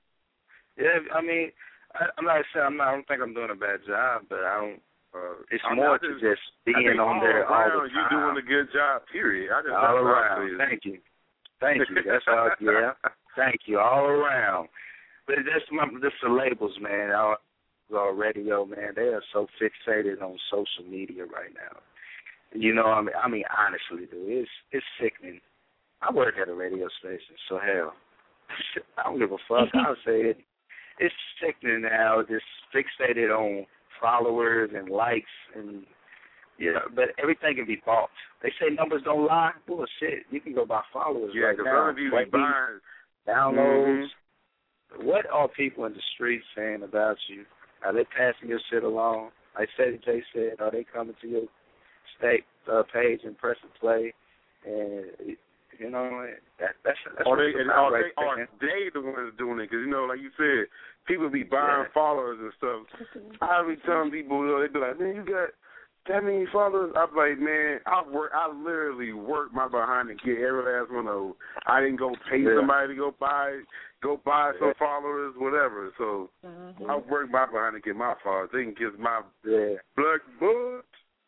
Yeah, I mean, I, I'm not saying I'm not. I don't think I'm doing a bad job, but I don't. Uh, it's I mean, more I just, to just being on all there around, all the time. You doing a good job. Period. I just all around. Thank you, thank you. That's all. Yeah, thank you. All around. But that's my. That's the labels, man. Our, our radio, man. They are so fixated on social media right now. You know, I mean, I mean, honestly, dude, it's it's sickening. I work at a radio station, so hell, I don't give a fuck. I'll say it. It's sickening now, just fixated on followers and likes and Yeah, but everything can be bought. They say numbers don't lie. Bullshit. You can go buy followers Yeah, right because now. some of you Right, be buying downloads. Mm-hmm. What are people in the streets saying about you? Are they passing your shit along? Like Ceddy J said, are they coming to your state uh, page and pressing play? And you know that that's that's Are what they, it's and about are right they, are there. they the ones doing it? Because, you know, like you said, people be buying Yeah. followers and stuff. I be telling people, you know, they be like, man, you got that many followers? I'm like, man, I work, I literally worked my behind to get every last one of them. I didn't go pay Yeah. somebody to go buy go buy some Yeah. followers, whatever. So Mm-hmm. I worked my behind to get my followers. They can get my Yeah, blood blood.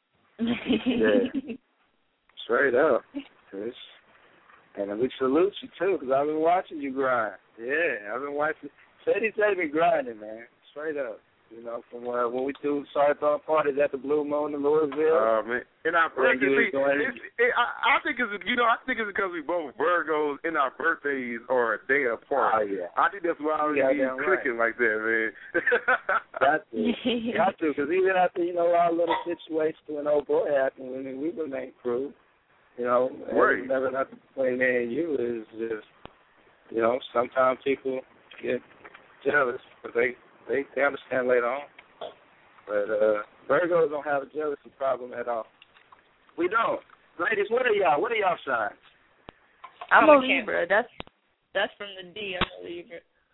yeah, straight up. It's, and we salute you too, because I've been watching you grind. Yeah, I've been watching. Ceddy J been grinding, man. Straight up. You know, from uh, when we do started throwing parties at the Blue Moon in Louisville. Oh, man. And our Where birthdays, you see, was going- it's, it, I, I think it's, you know, I think it's because we both Virgos and our birthdays are a day apart. Oh, yeah. I think that's why I Yeah, be damn clicking like that, man. Got to. Got to, because even after, you know, our little situation to an old boy happened, I mean, we remained crew. You know, Right. never nothing between me and you is just, you know, sometimes people get jealous, but they, they, they understand later on. But uh, Virgos don't have a jealousy problem at all. We don't. Ladies, what are y'all? What are y'all signs? I'm a I'm a Libra. That's that's from the D. I'm a Libra.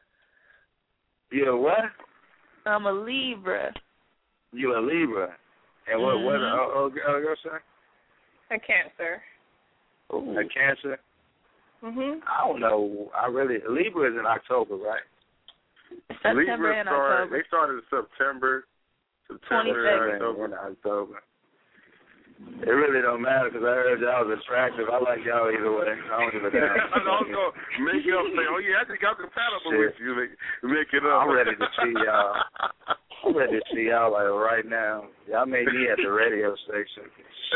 You a what? I'm a Libra. You a Libra. And what, what, Mhm. uh, oh, girl, girl, sir? A Cancer. A Cancer? Mhm. I don't know. I really, Libra is in October, right? September Libra and started, October. they started in September. September, twenty-second. October. In October. It really don't matter because I heard y'all was attractive. I like y'all either way. I don't give a damn. I was going to make it up, say, oh, yeah, I think I'm compatible Shit. with you. Make, make it up. I'm ready to see y'all. I'm ready to see y'all like right now. Y'all may be at the radio station.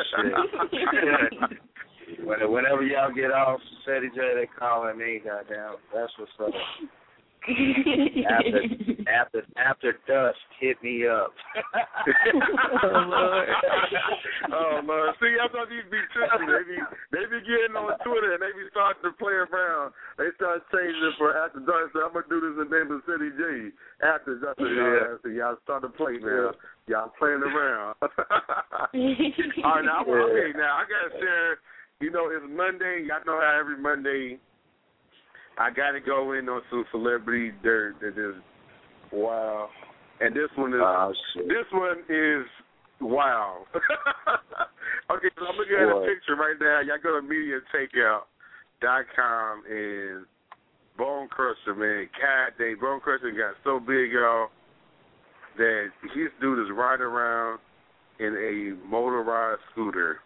Shit. When, whenever y'all get off, Ceddy J, they calling me, goddamn. That's what's up. After, after, after dusk, hit me up. Oh, Lord. Oh, Lord. See, I thought you'd be tripping. They be, they be getting on Twitter and they be starting to play around. They start changing it for after dark. So I'm going to do this in the name of Ceddy J. After dark. Yeah. Y'all, y'all start to play now. Y'all playing around. All right, now, I, okay, now I got to share. You know, it's Monday. Y'all know how every Monday I got to go in on some celebrity dirt that is wow. And this one is Oh, shit. this one is wow. Okay, so I'm looking at What? a picture right now. Y'all go to media takeout dot com and Bone Crusher, man. God dang, Bone Crusher got so big, y'all, that his dude is riding around in a motorized scooter.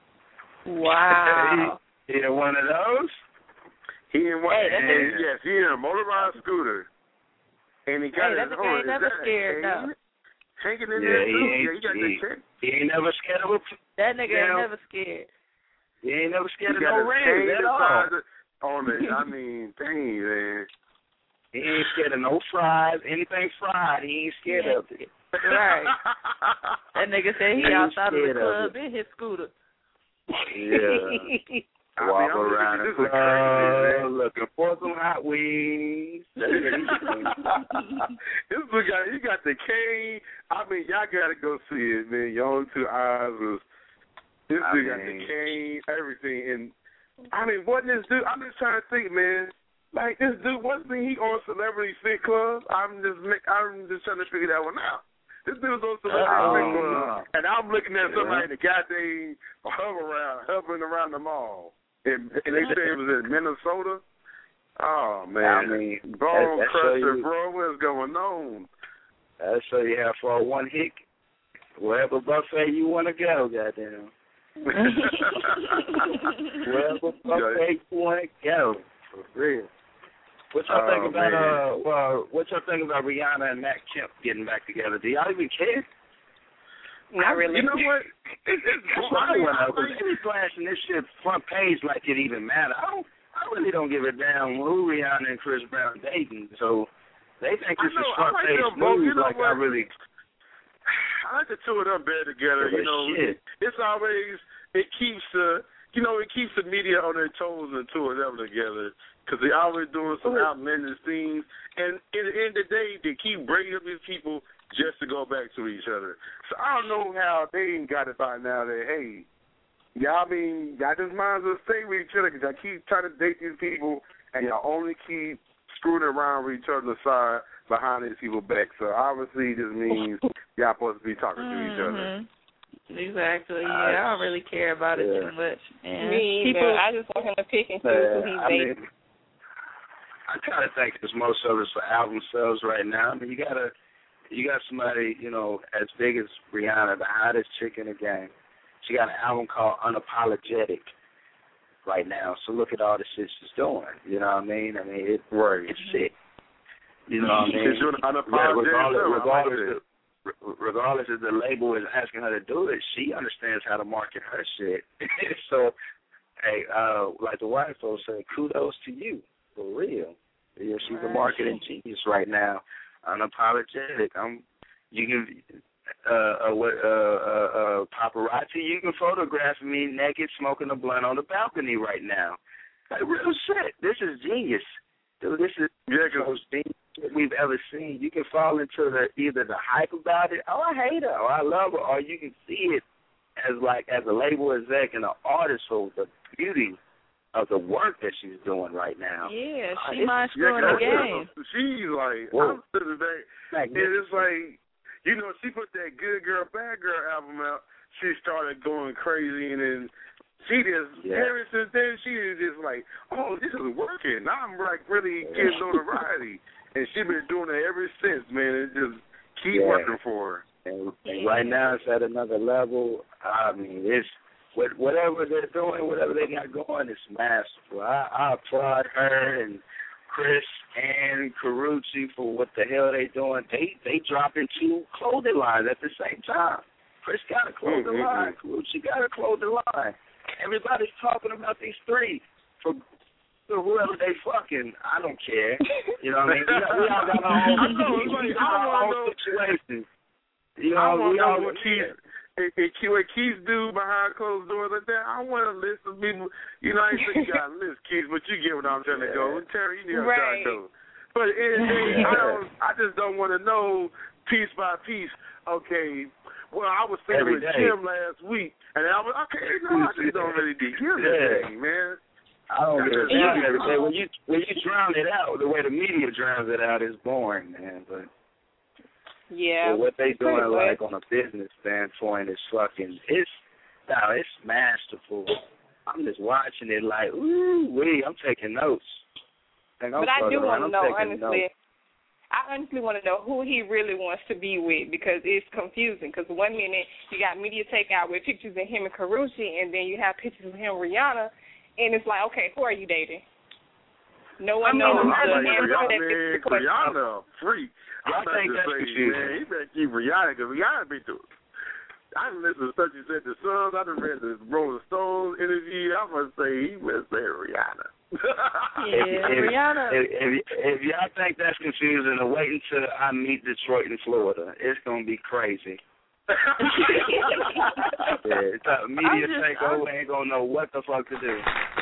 Wow. He, he in one of those? He in one, Hey, that and, nigga- yes, he in a motorized scooter, and he got Hey, his that nigga own. ain't Is never that a scared, cane? though. Hanging in Yeah, there he too. ain't- Yeah, he got he- the cane. He ain't never scared of a, That nigga Now- ain't never scared. he ain't never scared He of got no his rain cane at all. inside the- on the. I mean, dang, man. He ain't scared of no fries. Anything fried, he ain't scared Yeah. of it. Right. That nigga said he He ain't outside of the scared of club it. in his scooter. Yeah. I mean, Walk I'm looking around at the this is crazy, man. club looking for some hot wings. This look got he got the cane. I mean, y'all gotta go see it, man. Your own two eyes was. This I dude got the mean- cane, everything, and I mean, wasn't this dude? I'm just trying to think, man. Like this dude, wasn't he on Celebrity Fit Club? I'm just, make, I'm just trying to figure that one out. This dude was on Celebrity Oh, Fit Club, no. and I'm looking at somebody Yeah. that goddamn hover around, hovering around the mall, and, and they say it was in Minnesota. Oh man, I mean, Bone that- that show Crusher, you- bro, what's going on? That's so you have for one hick. Wherever buffet you want to go, goddamn. Wherever buffet you want to go, for real. What y'all Oh, think about man. uh, well, what y'all think about Rihanna and Matt Kemp getting back together? Do y'all even care? Not really. You know what? It, it's That's cool. what I I mean, want I to know. like- They be flashing this shit front page like it even matter. I don't. I really don't give a damn who Rihanna and Chris Brown dating. So they think I this know, is I front like page them both. news. You know like I what? really. I like the two of them better together. Yeah, you know, shit. it's always it keeps the you know it keeps the media on their toes and two of them together because they always doing some outlandish things. And at the end of the day, they keep bringing up these people just to go back to each other. So I don't know how they ain't got it by now. That hey, y'all mean y'all just might as well stay with each other because y'all keep trying to date these people and y'all only keep screwing around with each other's side behind these people back. So obviously this means y'all supposed to be talking to each other. Exactly. Yeah, I don't really care about it yeah. too much. And Me either. people, I just want him to pick and choose Yeah, who he's I dating. mean, I kind of think it's most of us for album sales right now. I mean, you gotta, you got somebody, you know, as big as Rihanna, the hottest chick in the game. She got an album called Unapologetic right now. So look at all the shit she's doing. You know what I mean? I mean, it, right. it's sick. You know what I mean? She's doing Yeah, unapologetic. regardless, I like regardless, it. of, regardless if the label is asking her to do it, she understands how to market her shit. So, hey, uh, like the white folks say, kudos to you, for real. Yeah, she's a marketing genius right now. Unapologetic. I'm. You can. Uh, uh, what, uh, uh, uh, paparazzi, you can photograph me naked smoking a blunt on the balcony right now. Like, real shit. This is genius. Dude, this is yeah, the most genius shit we've ever seen. You can fall into the either the hype about it, oh, I hate her, or I love her, or you can see it as like as a label exec and an artist for the beauty of the work that she's doing right now. yeah, Uh, she might Yeah, screwing the game. she's like, Whoa. I'm sitting there, and it's like, you know, she put that Good Girl, Bad Girl album out. She started going crazy, and then she just, Yeah. ever since then, she is just like, oh, this is working. Now I'm like really getting notoriety. And she been doing it ever since, man. It just keep Yeah. working for her. And, and right now it's at another level. I mean, it's what, whatever they're doing, whatever they got going, it's masterful. I, I applaud her and Chris and Carucci for what the hell they doing. They they dropping two clothing lines at the same time. Chris got a clothing mm-hmm. line. Carucci got a clothing line. Everybody's talking about these three for, for whoever they fucking. I don't care. You know what I mean? We, we all got our own, I know, we, like, we I got our wanna own know- situations. You I know, want we to know all what Keith, it, it, what Keith do behind closed doors like that. I want to list of people. You know, I ain't saying you got to list, Keith, but you get what I'm trying to go. Terry, you know what I'm trying to go. But it, it, I don't. I just don't want to know piece by piece. Okay, well, I was thinking Every with day. Jim last week, and I was okay. No, I just don't really dig him Yeah. thing, man. I don't give a Yeah. damn every day. When you when you drown it out, the way the media drowns it out is boring, man. But Yeah. but what they doing, Pretty like much. on a business standpoint, is fucking. It's now it's masterful. I'm just watching it like, ooh wee. I'm taking notes. And I'm But I do fucking want around. to I'm know, taking honestly, notes. I honestly want to know who he really wants to be with because it's confusing. Because one minute you got media takeout with pictures of him and Carucci, and then you have pictures of him and Rihanna, and it's like, okay, who are you dating? No one I know, knows I the like answer Rihanna, to that man. fifty question. Rihanna a freak. Y'all I'm about think to that's say, confusing? man, you better keep Rihanna because Rihanna be doing. I done listened to such and said the Suns. I done read the Rolling Stones interview. I must say he must say Rihanna. Yeah, if, if, Rihanna. If, if, if y'all think that's confusing, then wait until I meet Detroit and Florida. It's gonna be crazy. Yeah, it's a media just- takeover. Ain't gonna know what the fuck to do.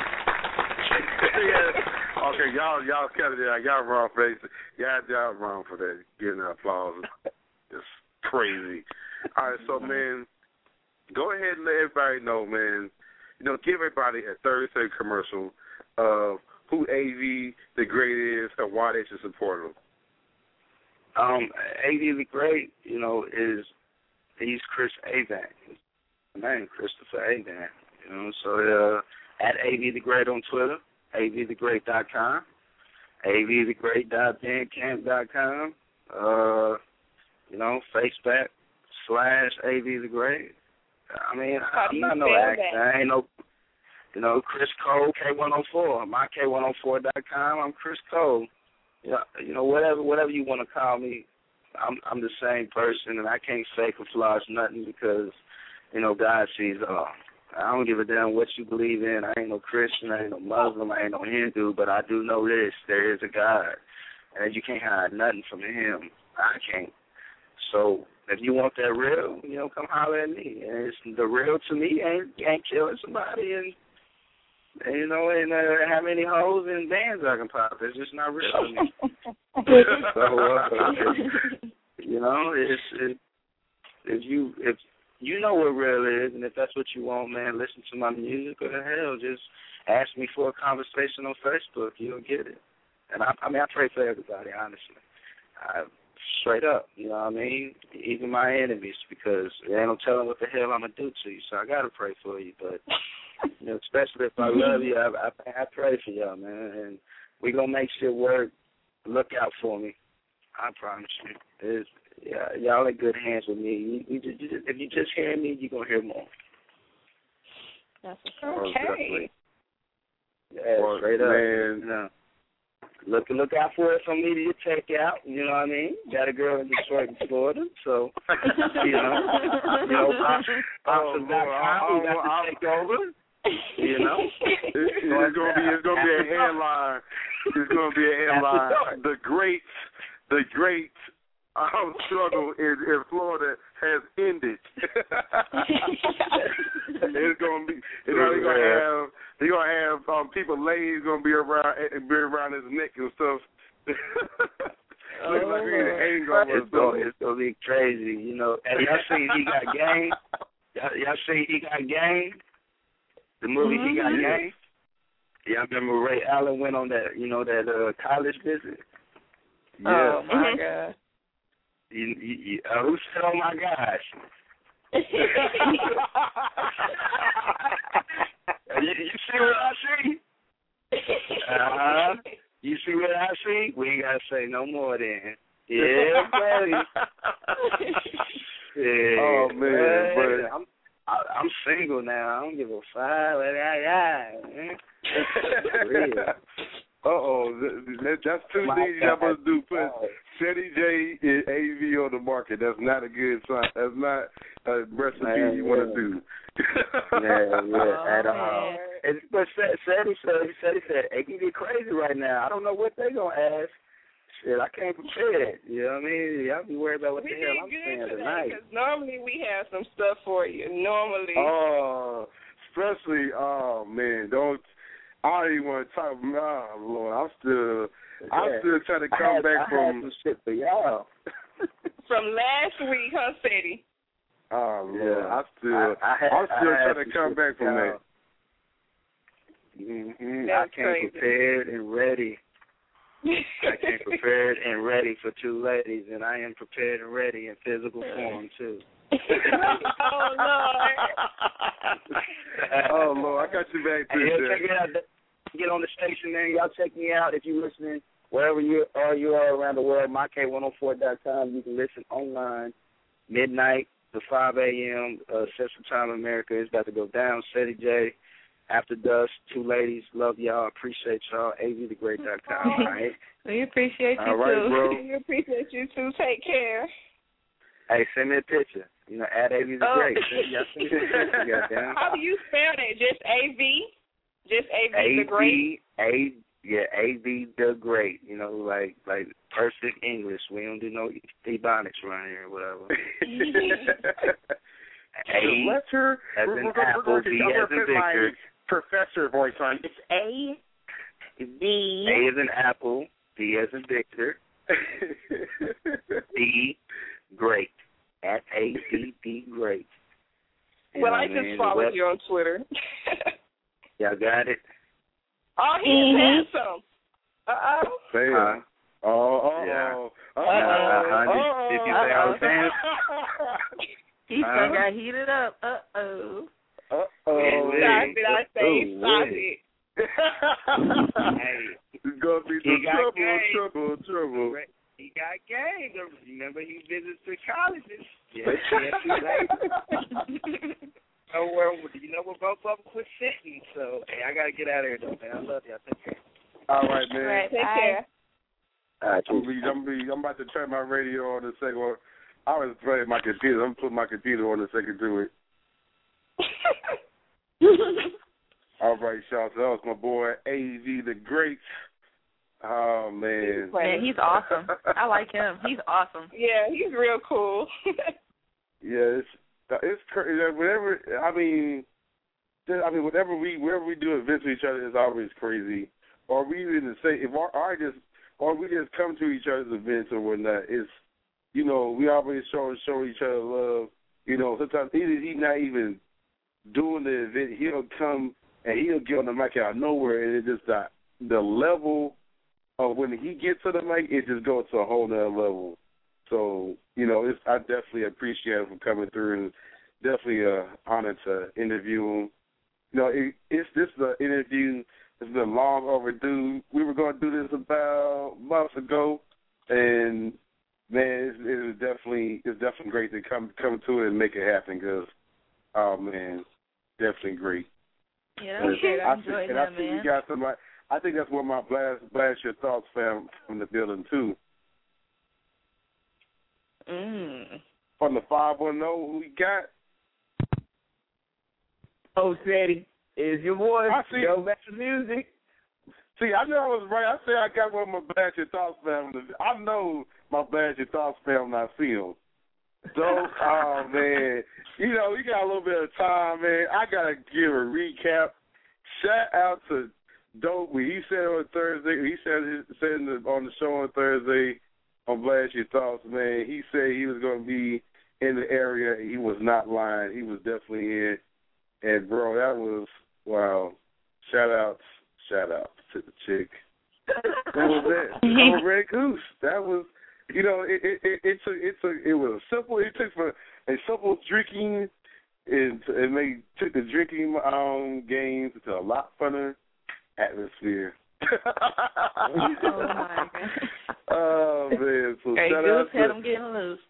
Yeah. Okay, y'all, y'all cut it out. Y'all wrong for that. Y'all, y'all wrong for that. Getting that applause. It's crazy. All right, so man, go ahead and let everybody know, man. You know, give everybody a thirty second commercial of who A V the Great is and why they should support him. Um, A V the Great, you know, is he's Chris Avan. His name Christopher Avan. You know, so uh, at A V the Great on Twitter, A V the great dot com, A V the great dot bandcamp dot com. Uh, you know, Facebook slash A V the Great. I mean, How do I'm you not no spell actor. that? I ain't no. You know, Chris Cole, K one oh four, my K one oh four dot com. I'm Chris Cole. You know, you know, whatever whatever you want to call me, I'm I'm the same person, and I can't fake or floss nothing because, you know, God sees all. I don't give a damn what you believe in. I ain't no Christian, I ain't no Muslim, I ain't no Hindu, but I do know this: there is a God, and you can't hide nothing from Him. I can't. So if you want that real, you know, come holler at me. And it's, the real to me ain't ain't killing somebody and, and you know, and uh, how many hoes and bands I can pop. It's just not real to me. So uh, you know, it's it, if you if you know what real is, and if that's what you want, man, listen to my music or the hell, just ask me for a conversation on Facebook. You'll get it. And I, I mean, I pray for everybody, honestly. I, straight up, you know what I mean? Even my enemies, because there ain't no telling what the hell I'm going to do to you. So I got to pray for you. But, you know, especially if I love you, I, I, I pray for y'all, man. And we going to make shit work. Look out for me. I promise you. It's, yeah, y'all in good hands with me. You, you just, you just, if you just hear me, you're going to hear more. That's okay. Yeah, well, straight up. Man. You know. Look look out for it from me to check out, you know what I mean? Got a girl in Detroit and Florida, so, you know, you know, Boxer dot com, we got to take over, you know. It's, it's going to be it's gonna be a headline. It's going to be a headline. The great, the great um, struggle in, in Florida has ended. It's going to be, you know, they're going to have, they're going to have um, people ladies going to be around, be around his neck and stuff. Oh, like it's going it's to be crazy, you know. And y'all see He Got Game? Y'all, y'all see He Got Game? The movie mm-hmm. He Got Game? Y'all remember Ray Allen went on that, you know, that uh, college visit? Yeah. Oh, my God. You, you, you, uh, who said, oh, my gosh? you, you see what I see? Uh-huh. You see what I see? We ain't got to say no more then. Yeah, buddy. Yeah, oh, man. Buddy. I'm, I, I'm single now. I don't give a fuck. Yeah, yeah. Uh-oh, that's two things y'all must do. Put Ceddy J and A V on the market. That's not a good sign. That's not a recipe man, you yeah. want to do. yeah, yeah, at all. And, but Ceddy said, Ceddy said, it can get crazy right now. I don't know what they're going to ask. Shit, I can't prepare it. You know what I mean? Y'all be worried about what we the hell I'm saying tonight. Because normally we have some stuff for you. Normally. Oh, especially, oh, man, don't. I don't even want to talk. Oh, Lord, I'm still, yeah. I'm still trying to come had, back I from some shit for y'all. From last week, huh, Ceddy? Oh Lord, yeah. I still, I, I had, I'm still I trying to come back from that. Mm-hmm. I came prepared and ready. I came prepared and ready for two ladies, and I am prepared and ready in physical form too. Oh Lord! Oh Lord, I got you back too. Hey, check it out. Get on the station, man. Y'all check me out if you're listening wherever you are. You are around the world. my k one oh four dot com. You can listen online midnight to five a.m. Uh, Central Time America. It's about to go down. Ceddy J, After Dusk, two ladies. Love y'all. Appreciate y'all. A V the great dot com. All right. We appreciate you all right, too. Bro. We appreciate you too. Take care. Hey, send me a picture. You know, add A V the oh. Great. Y'all send me a picture, goddamn. How do you spell that? Just A V? Just A V the Great? A yeah, A V the Great. You know, like like perfect English. We don't do no ebonics around here or whatever. A letter as in apple, V as in Victor. Professor voice on. It's A V. A as in apple, V as in Victor. D Great. At A D D Great. You well, I just mean? followed well, you on Twitter. Y'all got it? Oh, he's mm-hmm. handsome. Uh-oh. Damn. Uh, oh, oh, yeah. oh. Uh-oh. Uh-oh. Uh-oh. Did you say I was handsome? He uh, still got heated up. Uh-oh. Uh-oh. Stop it, I say. Stop it. Hey. It's going to be some trouble, trouble, trouble. He got game. Remember, he visits the colleges. Yes, yes, he Oh, well, you know where both of them quit sitting. So, hey, I got to get out of here, though, man. I love y'all. Take care. All right, man. All right, take care. All right, I'm, be, I'm, be, I'm about to turn my radio on in a second. Well, I was playing my computer. I'm putting my computer on in a second to it. All right, y'all. So that was my boy, A V the Great. Oh man, man, he's awesome. I like him. He's awesome. Yeah, he's real cool. yeah, it's it's crazy. Whenever I mean, I mean, whenever we wherever we do events with each other, it's always crazy. Or we even say if our, our just or we just come to each other's events or whatnot. It's you know we always show show each other love. You know, sometimes either he's not even doing the event, he'll come and he'll get on the mic out of nowhere, and it just the the level of when he gets to the mic, it just goes to a whole nother level. So you know, it's I definitely appreciate him for coming through, and definitely an honor to interview him. You know, it, it's this is an interview. It's been long overdue. We were going to do this about months ago, and man, it's, it was definitely it's definitely great to come come to it and make it happen. Because, oh man, definitely great. Yeah, that's great. I enjoyed that, I think man. we got somebody. I think that's where my blast blast your thoughts fam from the building too. Mm. From the five one zero, who we got? Oh, Sadie, is your boy? I see. Yo, Metro Music. See, I know I was right. I said I got one of my Blast Your Thoughts family. I know my Blast Your Thoughts family when I see them. So, oh, man. You know, we got a little bit of time, man. I got to give a recap. Shout out to Dope. He said on Thursday, he said, said on the show on Thursday on Blast Your Thoughts, man, he said he was going to be in the area. He was not lying. He was definitely in. And, bro, that was, wow. Shout outs, shout outs to the chick. What was that? Oh, Red Goose. That was, you know, it it it, it took it took it was a simple. It took for a simple drinking. It it made took the drinking um games to a lot funner atmosphere. Oh my god. Oh man! So hey, shout Goose out had to, him getting loose.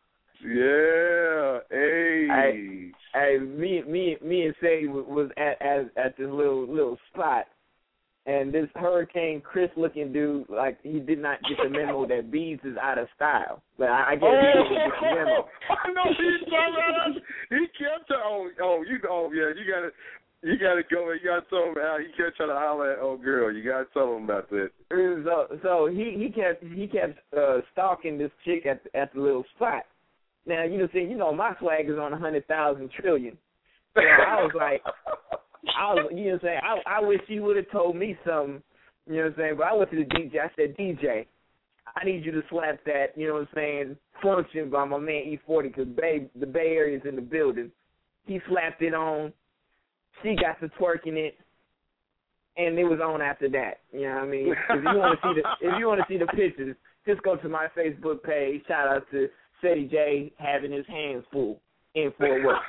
Yeah. Hey. Hey, hey, me, me, me, and Sadie was at at at this little little spot, and this Hurricane Chris looking dude, like he did not get the memo that beads is out of style. But I, I guess oh, he didn't get the memo. I know he told us. He kept to oh oh you oh yeah you gotta you gotta go and you gotta tell him how he kept trying to holler at old girl. You gotta tell him about that. So so he he kept he kept uh, stalking this chick at at the little spot. Now, you know, see, you know, my flag is on a hundred thousand trillion. So I was like, I was, you know, what I'm saying, I, I wish he would have told me something. You know what I'm saying? But I went to the D J. I said, D J, I need you to slap that. You know what I'm saying? Function by my man E forty because Bay, the Bay Area's in the building. He slapped it on. She got to twerking it, and it was on after that. You know what I mean? If you want to see the, if you want to see the pictures, just go to my Facebook page. Shout out to Ceddy J having his hands full in Fort Worth.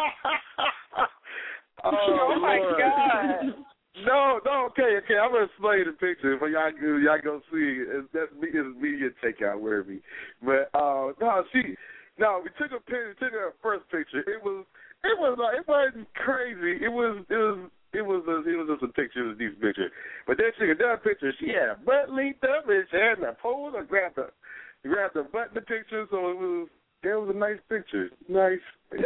oh, oh my Lord. God. No, no, okay, okay. I'm gonna explain the picture for y'all. Y'all go see. It's, that's me. It's media takeout, wherever. But uh, no, see, no, we took a picture. Took our first picture. It was, it was, uh, it wasn't crazy. It was, it was. It was a, it was just a picture, it was a decent picture. But then she got that picture, she had her butt linked up and she had her pose and grabbed the grabbed the butt in the picture, so it was it was a nice picture. Nice. It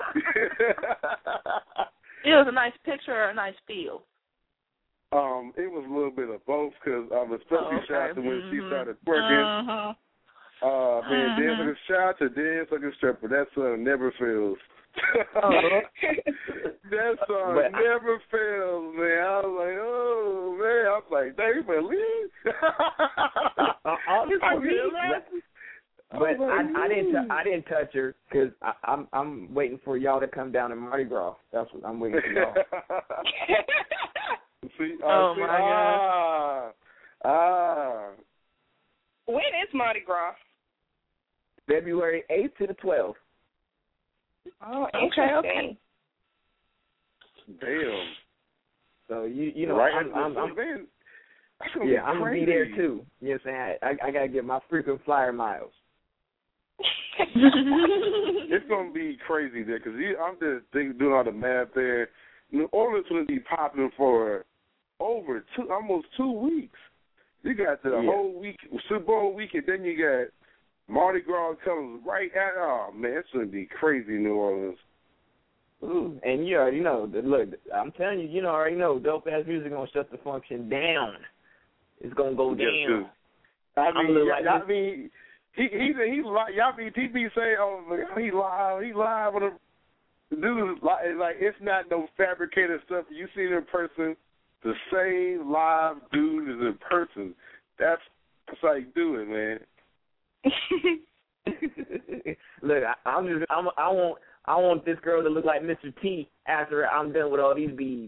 was a nice picture or a nice feel? Um, it was a little bit of both because um, especially oh, okay. shout out to when mm-hmm. she started twerking. Uh-huh. Uh, man, mm-hmm. dance like a shout to dance like a stripper. That song never fails. Oh. That song but never I, fails, man. I was like, oh man, I was like, dang, you better leave. uh, honestly, but, but I, I didn't, t- I didn't touch her because I'm, I'm waiting for y'all to come down to Mardi Gras. That's what I'm waiting for y'all. see, uh, oh see, my ah, God. Ah. When is Mardi Gras? February eighth to the twelfth. Oh, okay, okay. Damn. So you you know right I'm, I'm, I'm, man, yeah I'm gonna be there too. You know what I'm saying? I, I gotta get my frequent flyer miles. It's gonna be crazy there because I'm just thinking, doing all the math there. New Orleans will be popping for over two, almost two weeks. You got the yeah. whole week, Super Bowl week, and then you got Mardi Gras comes right at. Oh man, it's gonna be crazy, New Orleans. Ooh, and you already know. Look, I'm telling you, you know, already know. Dope ass music gonna shut the function down. it's gonna go Yes, down. too. I I'm mean, like I mean, he he he li- y'all be he be saying, oh, he live, he live on a dude like like it's not no fabricated stuff. You see it in person, the same live dude is in person. That's that's how you do it, man. Look, I, I'm just I'm I want I want this girl to look like Mister T after I'm done with all these beads.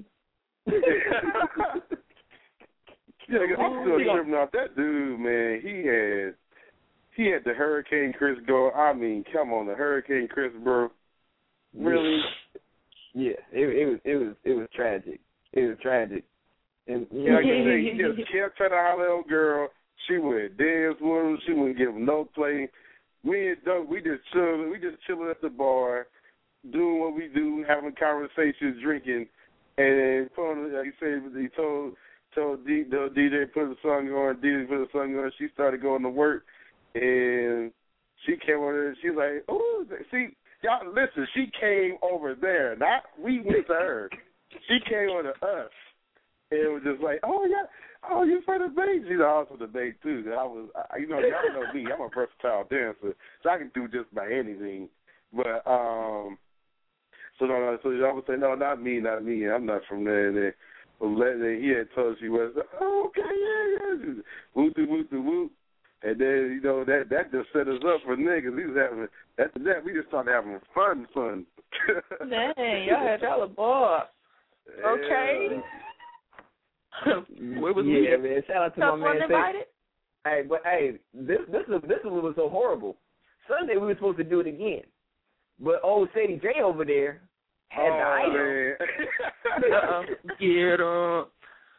Yeah, I'm still tripping off that dude, man. He had he had the Hurricane Chris go. I mean, come on, the Hurricane Chris, bro. Really? Yeah, it, it was it was it was tragic. It was tragic. And yeah, like you say, he just kept trying to holler at old girl. She would dance with him. She wouldn't give him no play. We ain't done. We just chilling. We just chilling at the bar, doing what we do, having conversations, drinking, and putting, like you said, he told told D, the D J put the song on. D J put the song on. She started going to work, and she came over there. And she's like, "Oh, see, y'all listen." She came over there. Not we went to her. She came over to us. And it was just like, oh, yeah, oh, you for the debate. She's also the debate, too. I was, I, you know, y'all know me. I'm a versatile dancer, so I can do just about anything. But, um, so, no, no, so I would say, no, not me, not me. I'm not from there. And then, then he had told she was, oh, okay, yeah, yeah. Woo-doo, woo-doo, woo. And then, you know, that that just set us up for niggas. We was having, after that, we just started having fun, fun. Dang, y'all had y'all a ball. Okay. Yeah. Where was yeah, we? Man. Shout out to so my man. Invited? Hey, but hey, this this is this is what was so horrible. Sunday we were supposed to do it again, but old Sadie J over there had oh, the item. uh-uh. Get up.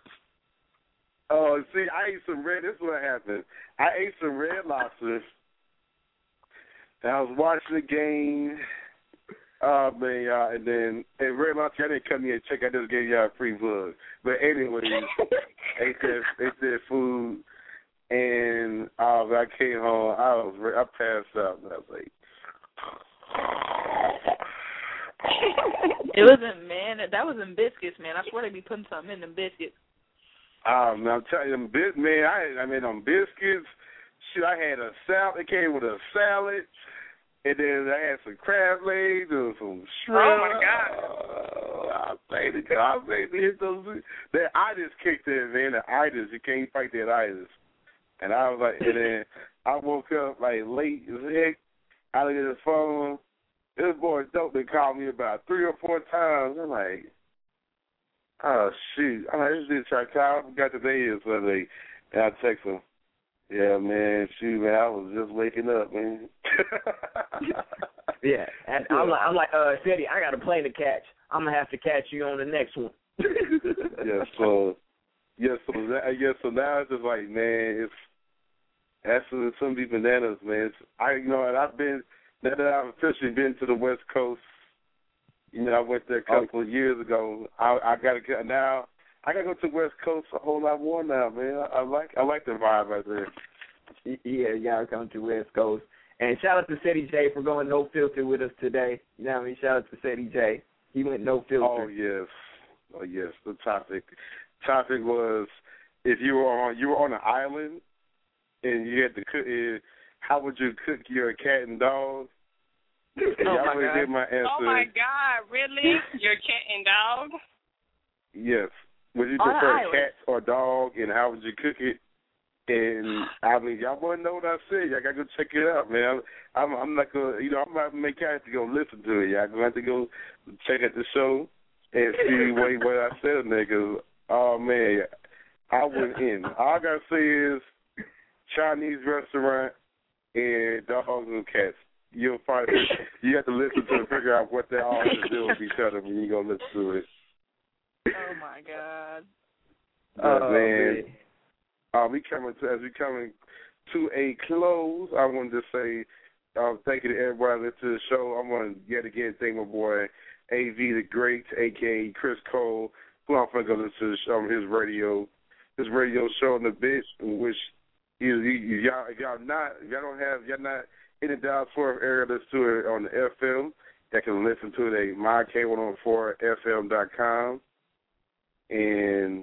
Oh, see, I ate some red. This is what happened. I ate some Red Lobster. And I was watching the game. Oh, man, y'all. And then, and Red Lobster, I didn't come here and check. I just gave y'all a free plug. But anyway, ate that, ate that food. And uh, I came home. I was, I passed out. And I was like, it wasn't, man. That was in biscuits, man. I swear they be putting something in them biscuits. Um, I'm telling you, them bit, man, I, I made them biscuits. Shit, I had a salad. It came with a salad. And then I had some crab legs and some shrimp. Oh, my God. Uh, I made it. I made it. Hit those, that itis kicked in, man. The itis. You can't fight that itis. And I was like, and then I woke up like late as heck. I looked at his phone. This boy dope they called me about three or four times. I'm like, oh, shoot. I'm like, this dude trying to call. I forgot the day is Sunday. And I text him. Yeah, man, shoot, man, I was just waking up, man. yeah, and yeah. I'm like, I'm like, uh, Ceddy, I got a plane to catch. I'm gonna have to catch you on the next one. yeah, so, yeah, so that, yeah, so now it's just like, man, it's that's some be bananas, man. It's, I, you know, and I've been now that I've officially been to the West Coast. You know, I went there a couple of years ago. I, I got to now. I gotta go to the West Coast a whole lot more now, man. I, I like I like the vibe right there. Yeah, you gotta come to West Coast. And shout out to Ceddy J for going no filter with us today. You know what I mean? Shout out to Ceddy J. He went no filter. Oh yes, oh yes. The topic topic was if you were on you were on an island and you had to cook. Uh, how would you cook your cat and dog? And oh y'all my already God. did my answer. Oh my God! Really? Your cat and dog? Yes. Would you On prefer island. cat or dog, and how would you cook it? And I mean, y'all want to know what I said? Y'all got to go check it out, man. I'm, I'm not gonna, you know, I'm not gonna make you have to go listen to it. Y'all gonna have to go check out the show and see what what I said, nigga. Oh man, I went in. All I gotta say is Chinese restaurant and dogs and cats. You'll find it. You have to listen to it, figure out what they all have to do with each other when you go listen to it. Oh my God! But oh, man, man. Uh, we coming to, as we coming to a close. I want to say uh, thank you to everybody listening to the show. I want to yet again thank my boy A V the Great, aka Chris Cole, who I'm gonna go listen to the show, his radio, his radio show in a bit. In which you, you, y'all, if y'all not, if y'all don't have, y'all not in the Dallas Fort Worth area, listen to it on the F M. Y'all can listen to it at my K one oh four F M dot com. And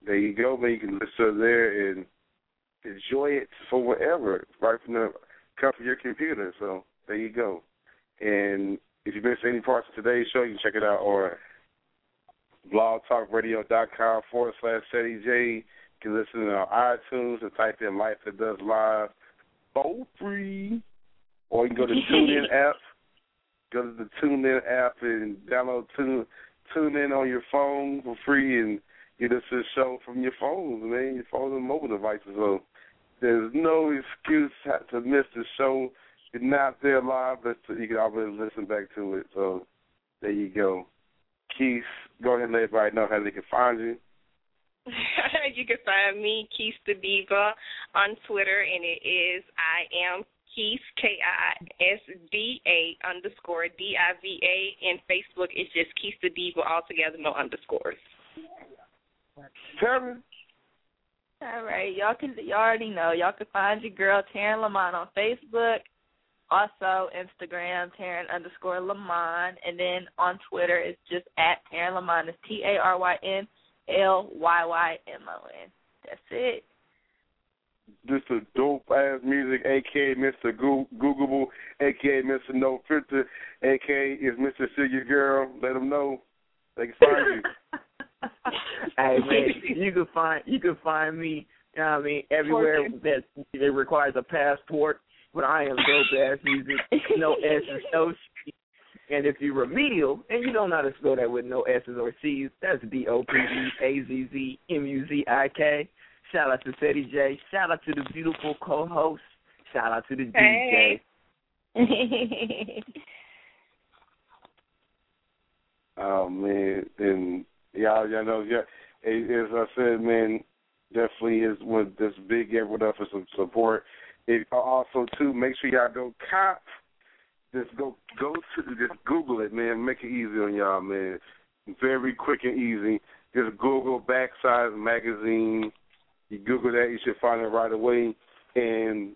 there you go, man. You can listen there and enjoy it for whatever, right from the comfort of your computer. So there you go. And if you missed any parts of today's show, you can check it out on blogtalkradio.com forward slash Ceddy J. You can listen on iTunes and type in Life That Does Live for free. Or you can go to the TuneIn app. Go to the TuneIn app and download Tune TuneIn on your phone for free and get us a show from your phones, man, your phones and mobile devices. So there's no excuse to miss the show. If not there live, but you can always listen back to it. So there you go. Keith, go ahead and let everybody know how they can find you. You can find me, Keith the Diva, on Twitter, and it is I am Keith, K I S D A underscore D I V A, and Facebook is just Keith the Diva altogether, no underscores. Kevin? All right, y'all can y'all already know. Y'all can find your girl Taryn Lamont on Facebook, also Instagram Taryn underscore Lamont, and then on Twitter it's just at Taryn Lamont. It's T A R Y N L Y Y M O N. That's it. This is dope ass music, aka Mister Go- Googleable, aka Mister No Filter, aka is Mister See Your Girl. Let them know they can find you. Hey man, you can find you can find me. You know what I mean, everywhere that it requires a passport. But I am dope ass music, no S's, no C's. And if you're remedial and you don't know how to spell that with no S's or C's, that's D O P E A Z Z M U Z I K. Shout out to Ceddy J. Shout out to the beautiful co-host. Shout out to the hey. D J. Oh man, and y'all, y'all know, yeah. As I said, man, definitely is one this big effort up for some support. It, also, too, make sure y'all go cop. Just go, go to, just Google it, man. Make it easy on y'all, man. Very quick and easy. Just Google Backsize Magazine. You Google that, you should find it right away. And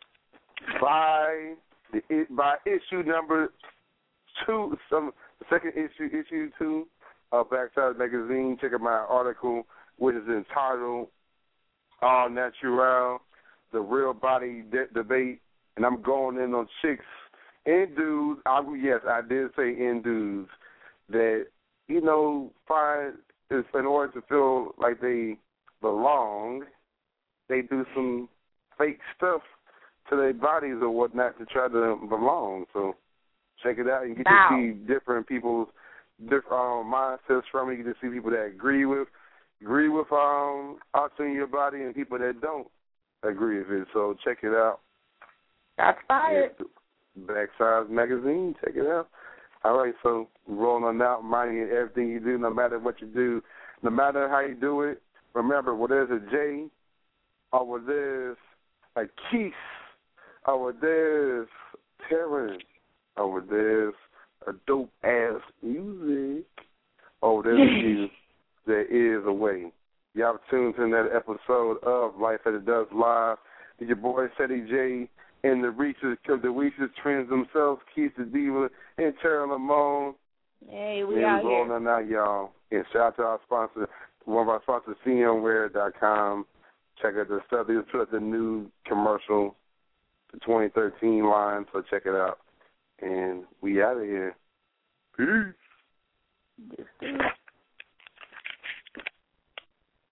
buy the by issue number two, some the second issue, issue two of Backsize Magazine. Check out my article, which is entitled "All Natural: The Real Body De- Debate." And I'm going in on chicks and dudes. I, yes, I did say in dudes that you know find is in order to feel like they belong, they do some fake stuff to their bodies or whatnot to try to belong. So check it out. You get wow. to see different people's different um, mindsets from it. You get to see people that agree with agree with um altering your body and people that don't agree with it. So check it out. That's fired. Backsize Magazine. Check it out. All right, so rolling on out, minding everything you do, no matter what you do, no matter how you do it. Remember, where there's a J, or where there's a Keith, or where there's Terrence, or where there's a dope ass music, or there's a you, there is a way. Y'all tuned in that episode of Life As It Does Live. It's your boy Ceddy J and the Reese's, the Reese's twins themselves, Keith the Diva and Tara Lamone. Hey, we and out we're here. rolling out, y'all. And shout out to our sponsor, one of our sponsors, C M wear dot com. Check out the stuff. They just put up the new commercial, the twenty thirteen line, so check it out. And we out of here. Peace. Just do it.